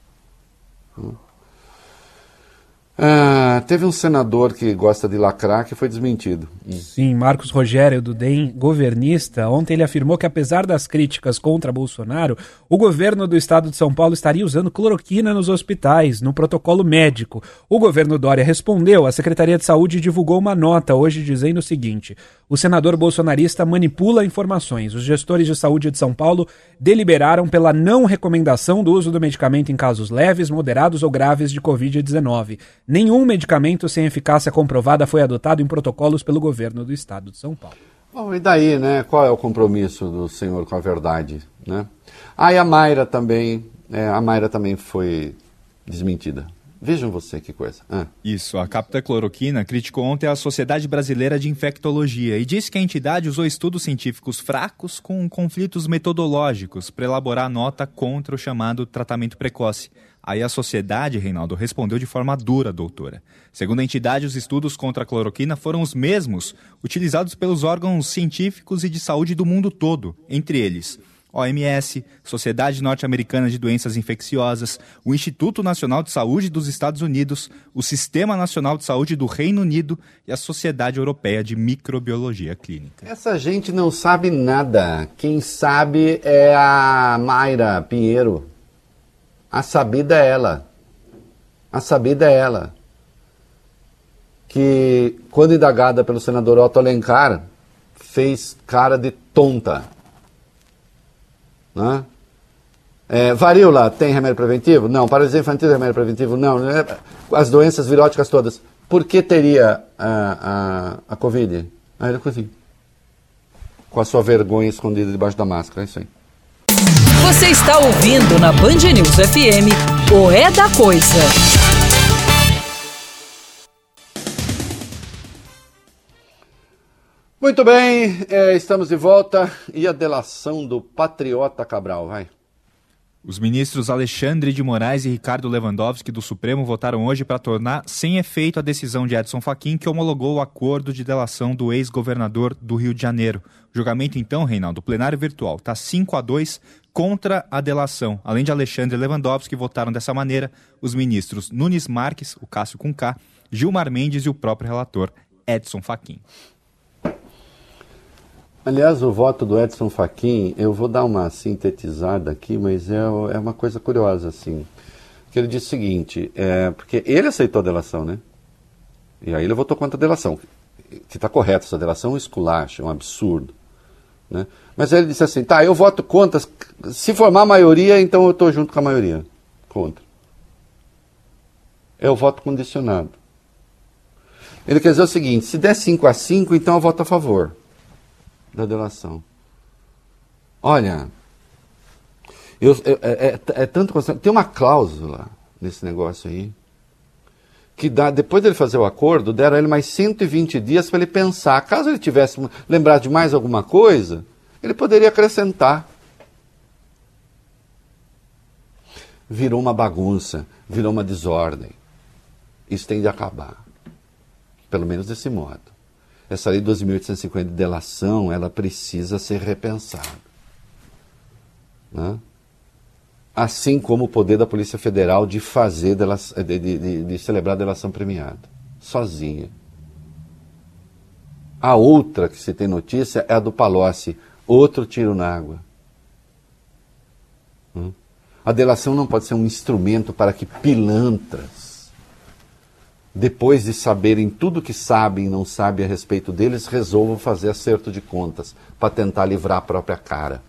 Speaker 5: Ah, teve um senador que gosta de lacrar que foi desmentido.
Speaker 8: Sim, Marcos Rogério, do D E M, governista. Ontem ele afirmou que, apesar das críticas contra Bolsonaro, o governo do estado de São Paulo estaria usando cloroquina nos hospitais, no protocolo médico. O governo Dória respondeu, a Secretaria de Saúde divulgou uma nota hoje dizendo o seguinte: o senador bolsonarista manipula informações. Os gestores de saúde de São Paulo deliberaram pela não recomendação do uso do medicamento em casos leves, moderados ou graves de covid dezenove. Nenhum medicamento sem eficácia comprovada foi adotado em protocolos pelo governo do estado de São Paulo.
Speaker 5: Bom, e daí, né? Qual é o compromisso do senhor com a verdade, né? Ah, e a Mayra também, é, a Mayra também foi desmentida. Vejam você que coisa. Ah.
Speaker 7: Isso, a captacloroquina criticou ontem a Sociedade Brasileira de Infectologia e disse que a entidade usou estudos científicos fracos com conflitos metodológicos para elaborar a nota contra o chamado tratamento precoce. Aí a sociedade, Reinaldo, respondeu de forma dura, doutora. Segundo a entidade, os estudos contra a cloroquina foram os mesmos utilizados pelos órgãos científicos e de saúde do mundo todo, entre eles O M S, Sociedade Norte-Americana de Doenças Infecciosas, o Instituto Nacional de Saúde dos Estados Unidos, o Sistema Nacional de Saúde do Reino Unido e a Sociedade Europeia de Microbiologia Clínica.
Speaker 5: Essa gente não sabe nada. Quem sabe é a Mayra Pinheiro. A sabida é ela. A sabida é ela. Que, quando indagada pelo senador Otto Alencar, fez cara de tonta. Né? É, varíola tem remédio preventivo? Não. Paralisia infantil tem remédio preventivo? Não. As doenças viróticas todas. Por que teria a, a, a Covid? Ah, era Covid. Com a sua vergonha escondida debaixo da máscara. É isso aí.
Speaker 3: Você está ouvindo na Band News F M o É da Coisa.
Speaker 5: Muito bem, é, estamos de volta. E a delação do patriota Cabral, vai?
Speaker 7: Os ministros Alexandre de Moraes e Ricardo Lewandowski do Supremo votaram hoje para tornar sem efeito a decisão de Edson Fachin, que homologou o acordo de delação do ex-governador do Rio de Janeiro. O julgamento, então, Reinaldo, plenário virtual, está cinco a dois contra a delação. Além de Alexandre e Lewandowski, votaram dessa maneira os ministros Nunes Marques, o Cássio com K, Gilmar Mendes e o próprio relator Edson Fachin.
Speaker 5: Aliás, o voto do Edson Fachin, eu vou dar uma sintetizada aqui, mas é, é uma coisa curiosa, assim. Que ele disse o seguinte, é, porque ele aceitou a delação, né? E aí ele votou contra a delação. Que está correto, essa delação é um esculacho, é um absurdo. Né? Mas aí ele disse assim, tá, eu voto contra, se formar a maioria, então eu estou junto com a maioria. Contra. É o voto condicionado. Ele quer dizer o seguinte, se der cinco a cinco, então eu voto a favor da delação. Olha, eu, eu, é, é, é tanto... Tem uma cláusula nesse negócio aí, que dá, depois dele fazer o acordo, deram a ele mais cento e vinte dias para ele pensar. Caso ele tivesse lembrado de mais alguma coisa, ele poderia acrescentar. Virou uma bagunça, virou uma desordem. Isso tem de acabar. Pelo menos desse modo. Essa lei doze mil oitocentos e cinquenta de delação, ela precisa ser repensada. Né? Assim como o poder da Polícia Federal de fazer, delação, de, de, de, de celebrar a delação premiada. Sozinha. A outra que se tem notícia é a do Palocci, outro tiro na água. Hum? A delação não pode ser um instrumento para que pilantras, depois de saberem tudo que sabem e não sabem a respeito deles, resolvam fazer acerto de contas para tentar livrar a própria cara.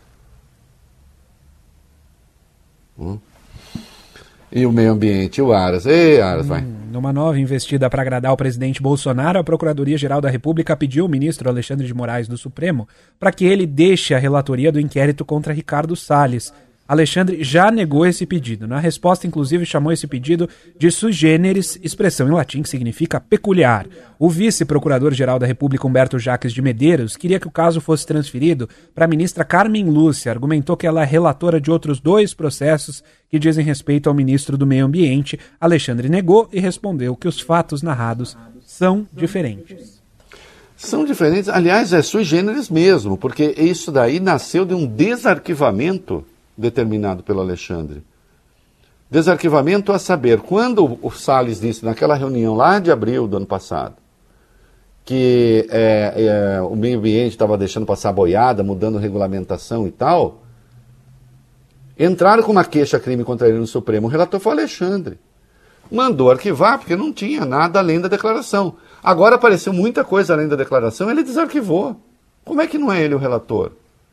Speaker 5: Hum? E o meio ambiente, o Aras. Ei, Aras, vai.
Speaker 8: Hum, numa nova investida para agradar o presidente Bolsonaro, a Procuradoria-Geral da República pediu ao ministro Alexandre de Moraes do Supremo para que ele deixe a relatoria do inquérito contra Ricardo Salles. Alexandre já negou esse pedido. Na resposta, inclusive, chamou esse pedido de sui generis, expressão em latim que significa peculiar. O vice-procurador-geral da República, Humberto Jacques de Medeiros, queria que o caso fosse transferido para a ministra Carmen Lúcia. Argumentou que ela é relatora de outros dois processos que dizem respeito ao ministro do Meio Ambiente. Alexandre negou e respondeu que os fatos narrados são diferentes.
Speaker 5: São diferentes. Aliás, é sui generis mesmo, porque isso daí nasceu de um desarquivamento determinado pelo Alexandre. Desarquivamento a saber, quando o Salles disse naquela reunião lá de abril do ano passado que é, é, o meio ambiente estava deixando passar boiada, mudando regulamentação e tal, entraram com uma queixa-crime contra ele no Supremo. O relator foi o Alexandre. Mandou arquivar porque não tinha nada além da declaração. Agora apareceu muita coisa além da declaração, ele desarquivou. Como é que não é ele o relator?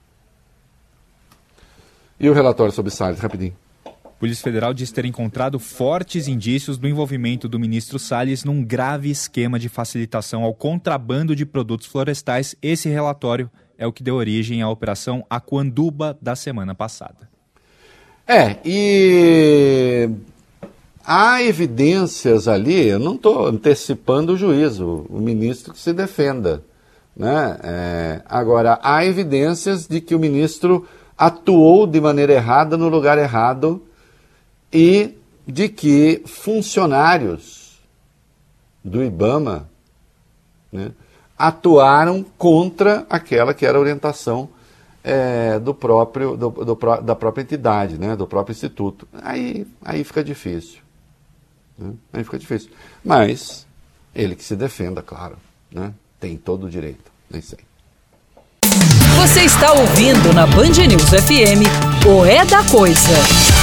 Speaker 5: E o relatório sobre Salles, rapidinho.
Speaker 7: A Polícia Federal diz ter encontrado fortes indícios do envolvimento do ministro Salles num grave esquema de facilitação ao contrabando de produtos florestais. Esse relatório é o que deu origem à Operação Aquanduba da semana passada.
Speaker 5: É, e há evidências ali, eu não estou antecipando o juízo, o ministro que se defenda, né? É, agora, há evidências de que o ministro atuou de maneira errada no lugar errado e de que funcionários do IBAMA, né, atuaram contra aquela que era a orientação é, do próprio, do, do, da própria entidade, né, do próprio instituto. Aí, aí fica difícil. Né? Aí fica difícil. Mas ele que se defenda, claro, né, tem todo o direito, nem sei.
Speaker 3: Você está ouvindo na Band News F M o É da Coisa.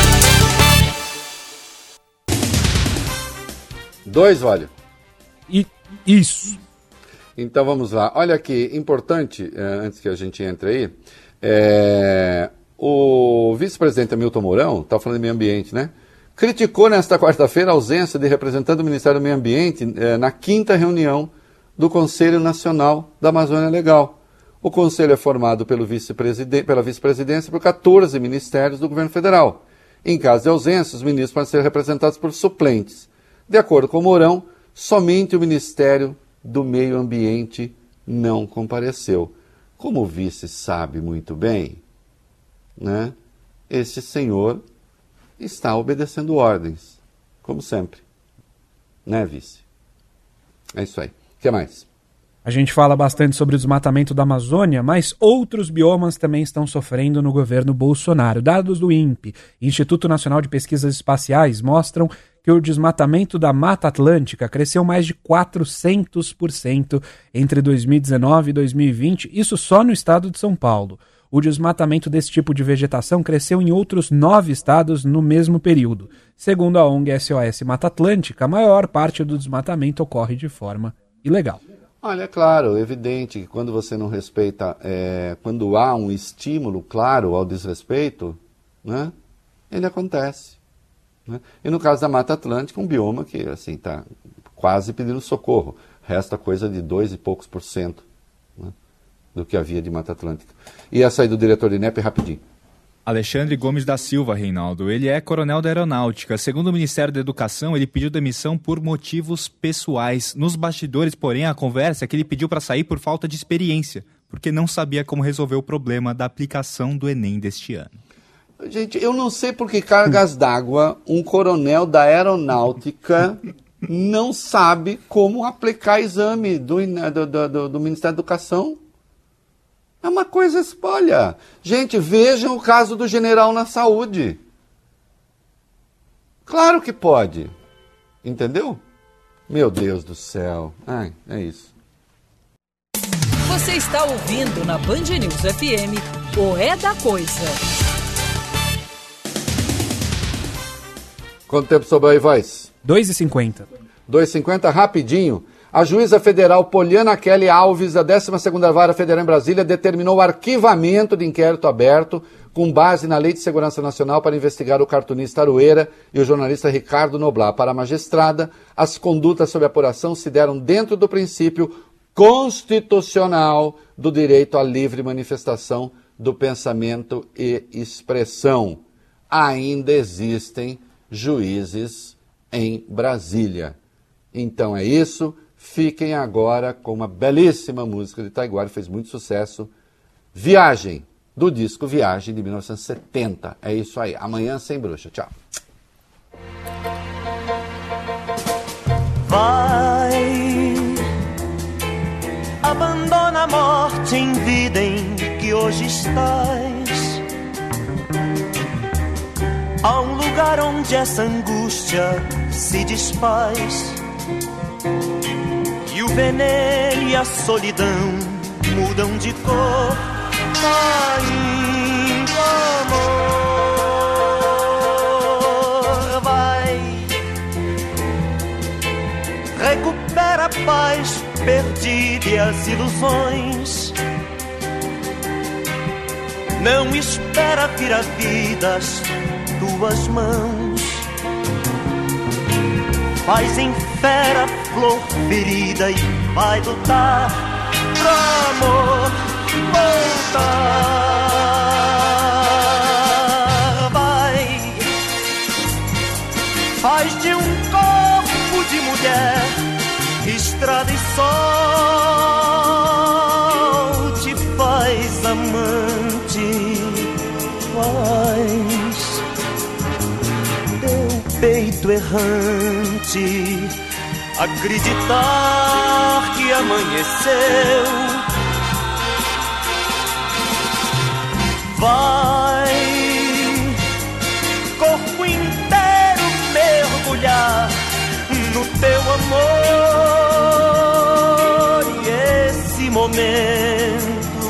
Speaker 5: Dois, vale.
Speaker 8: E isso.
Speaker 5: Então vamos lá. Olha aqui, importante, é, antes que a gente entre aí, é, o vice-presidente Hamilton Mourão, está falando de meio ambiente, né? Criticou nesta quarta-feira a ausência de representante do Ministério do Meio Ambiente é, na quinta reunião do Conselho Nacional da Amazônia Legal. O Conselho é formado pelo vice-presidente, pela vice-presidência por quatorze ministérios do governo federal. Em caso de ausência, os ministros podem ser representados por suplentes. De acordo com o Mourão, somente o Ministério do Meio Ambiente não compareceu. Como o vice sabe muito bem, né, esse senhor está obedecendo ordens, como sempre. Né, vice? É isso aí. O que mais?
Speaker 8: A gente fala bastante sobre o desmatamento da Amazônia, mas outros biomas também estão sofrendo no governo Bolsonaro. Dados do INPE, Instituto Nacional de Pesquisas Espaciais, mostram que o desmatamento da Mata Atlântica cresceu mais de quatrocentos por cento entre dois mil e dezenove e dois mil e vinte, isso só no estado de São Paulo. O desmatamento desse tipo de vegetação cresceu em outros nove estados no mesmo período. Segundo a ONG S O S Mata Atlântica, a maior parte do desmatamento ocorre de forma ilegal.
Speaker 5: Olha, é claro, é evidente que quando você não respeita, é, quando há um estímulo claro ao desrespeito, né, ele acontece. Né? E no caso da Mata Atlântica, um bioma que assim está quase pedindo socorro. Resta coisa de dois e poucos por cento, né, do que havia de Mata Atlântica. E essa aí do diretor do INEP, rapidinho.
Speaker 7: Alexandre Gomes da Silva, Reinaldo. Ele é coronel da Aeronáutica. Segundo o Ministério da Educação, ele pediu demissão por motivos pessoais. Nos bastidores, porém, a conversa é que ele pediu para sair por falta de experiência, porque não sabia como resolver o problema da aplicação do Enem deste ano.
Speaker 5: Gente, eu não sei por que cargas d'água um coronel da Aeronáutica não sabe como aplicar exame do, do, do, do Ministério da Educação. É uma coisa, olha, gente, vejam o caso do general na saúde. Claro que pode, entendeu? Meu Deus do céu, ai, é isso.
Speaker 3: Você está ouvindo na Band News F M o É da Coisa.
Speaker 5: Quanto tempo sobrou aí, voz?
Speaker 8: dois e cinquenta.
Speaker 5: dois e cinquenta, rapidinho. A juíza federal Poliana Kelly Alves, da décima segunda Vara Federal em Brasília, determinou o arquivamento de inquérito aberto com base na Lei de Segurança Nacional para investigar o cartunista Aroeira e o jornalista Ricardo Noblar. Para a magistrada, as condutas sob apuração se deram dentro do princípio constitucional do direito à livre manifestação do pensamento e expressão. Ainda existem juízes em Brasília. Então é isso. Fiquem agora com uma belíssima música de Taiguara, fez muito sucesso. Viagem, do disco Viagem, de mil novecentos e setenta. É isso aí. Amanhã sem bruxa. Tchau.
Speaker 6: Vai, abandona a morte em vida em que hoje estás. Há um lugar onde essa angústia se desfaz. E o veneno e a solidão mudam de cor, caindo amor. Vai, recupera a paz perdida e as ilusões. Não espera vir a vida às tuas mãos. Faz em fera a flor ferida e vai lutar pro amor voltar. Vai, faz de um corpo de mulher estrada e sol, te faz amante, faz teu peito errante acreditar que amanheceu. Vai, corpo inteiro mergulhar no teu amor, e esse momento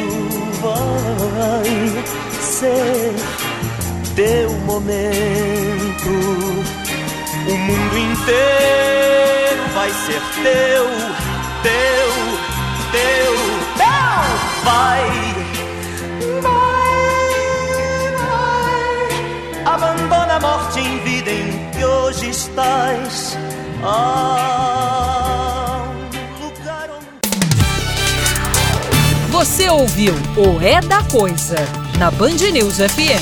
Speaker 6: vai ser teu momento. O mundo inteiro vai ser teu, teu, teu, teu. Vai, vai, vai. Abandona a morte em vida em que hoje estás. Ah, um lugar onde...
Speaker 3: Você ouviu o É da Coisa na Band News F M.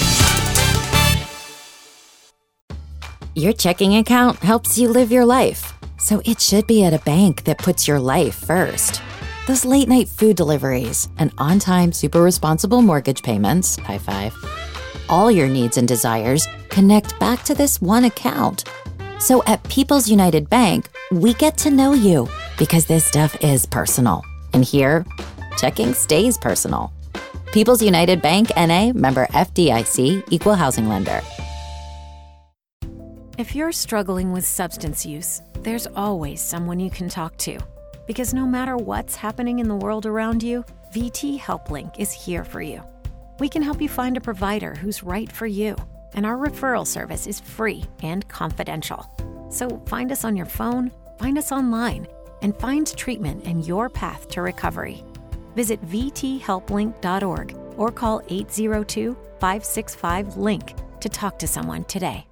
Speaker 1: Your checking account helps you live your life, so it should be at a bank that puts your life first. Those late-night food deliveries and on-time, super responsible mortgage payments, high five, all your needs and desires connect back to this one account. So at People's United Bank, we get to know you because this stuff is personal. And here, checking stays personal. People's United Bank, N A, member F D I C, equal housing lender.
Speaker 2: If you're struggling with substance use, there's always someone you can talk to. Because no matter what's happening in the world around you, V T HelpLink is here for you. We can help you find a provider who's right for you, and our referral service is free and confidential. So find us on your phone, find us online, and find treatment and your path to recovery. Visit v t help link dot org or call eight zero two, five six five, link to talk to someone today.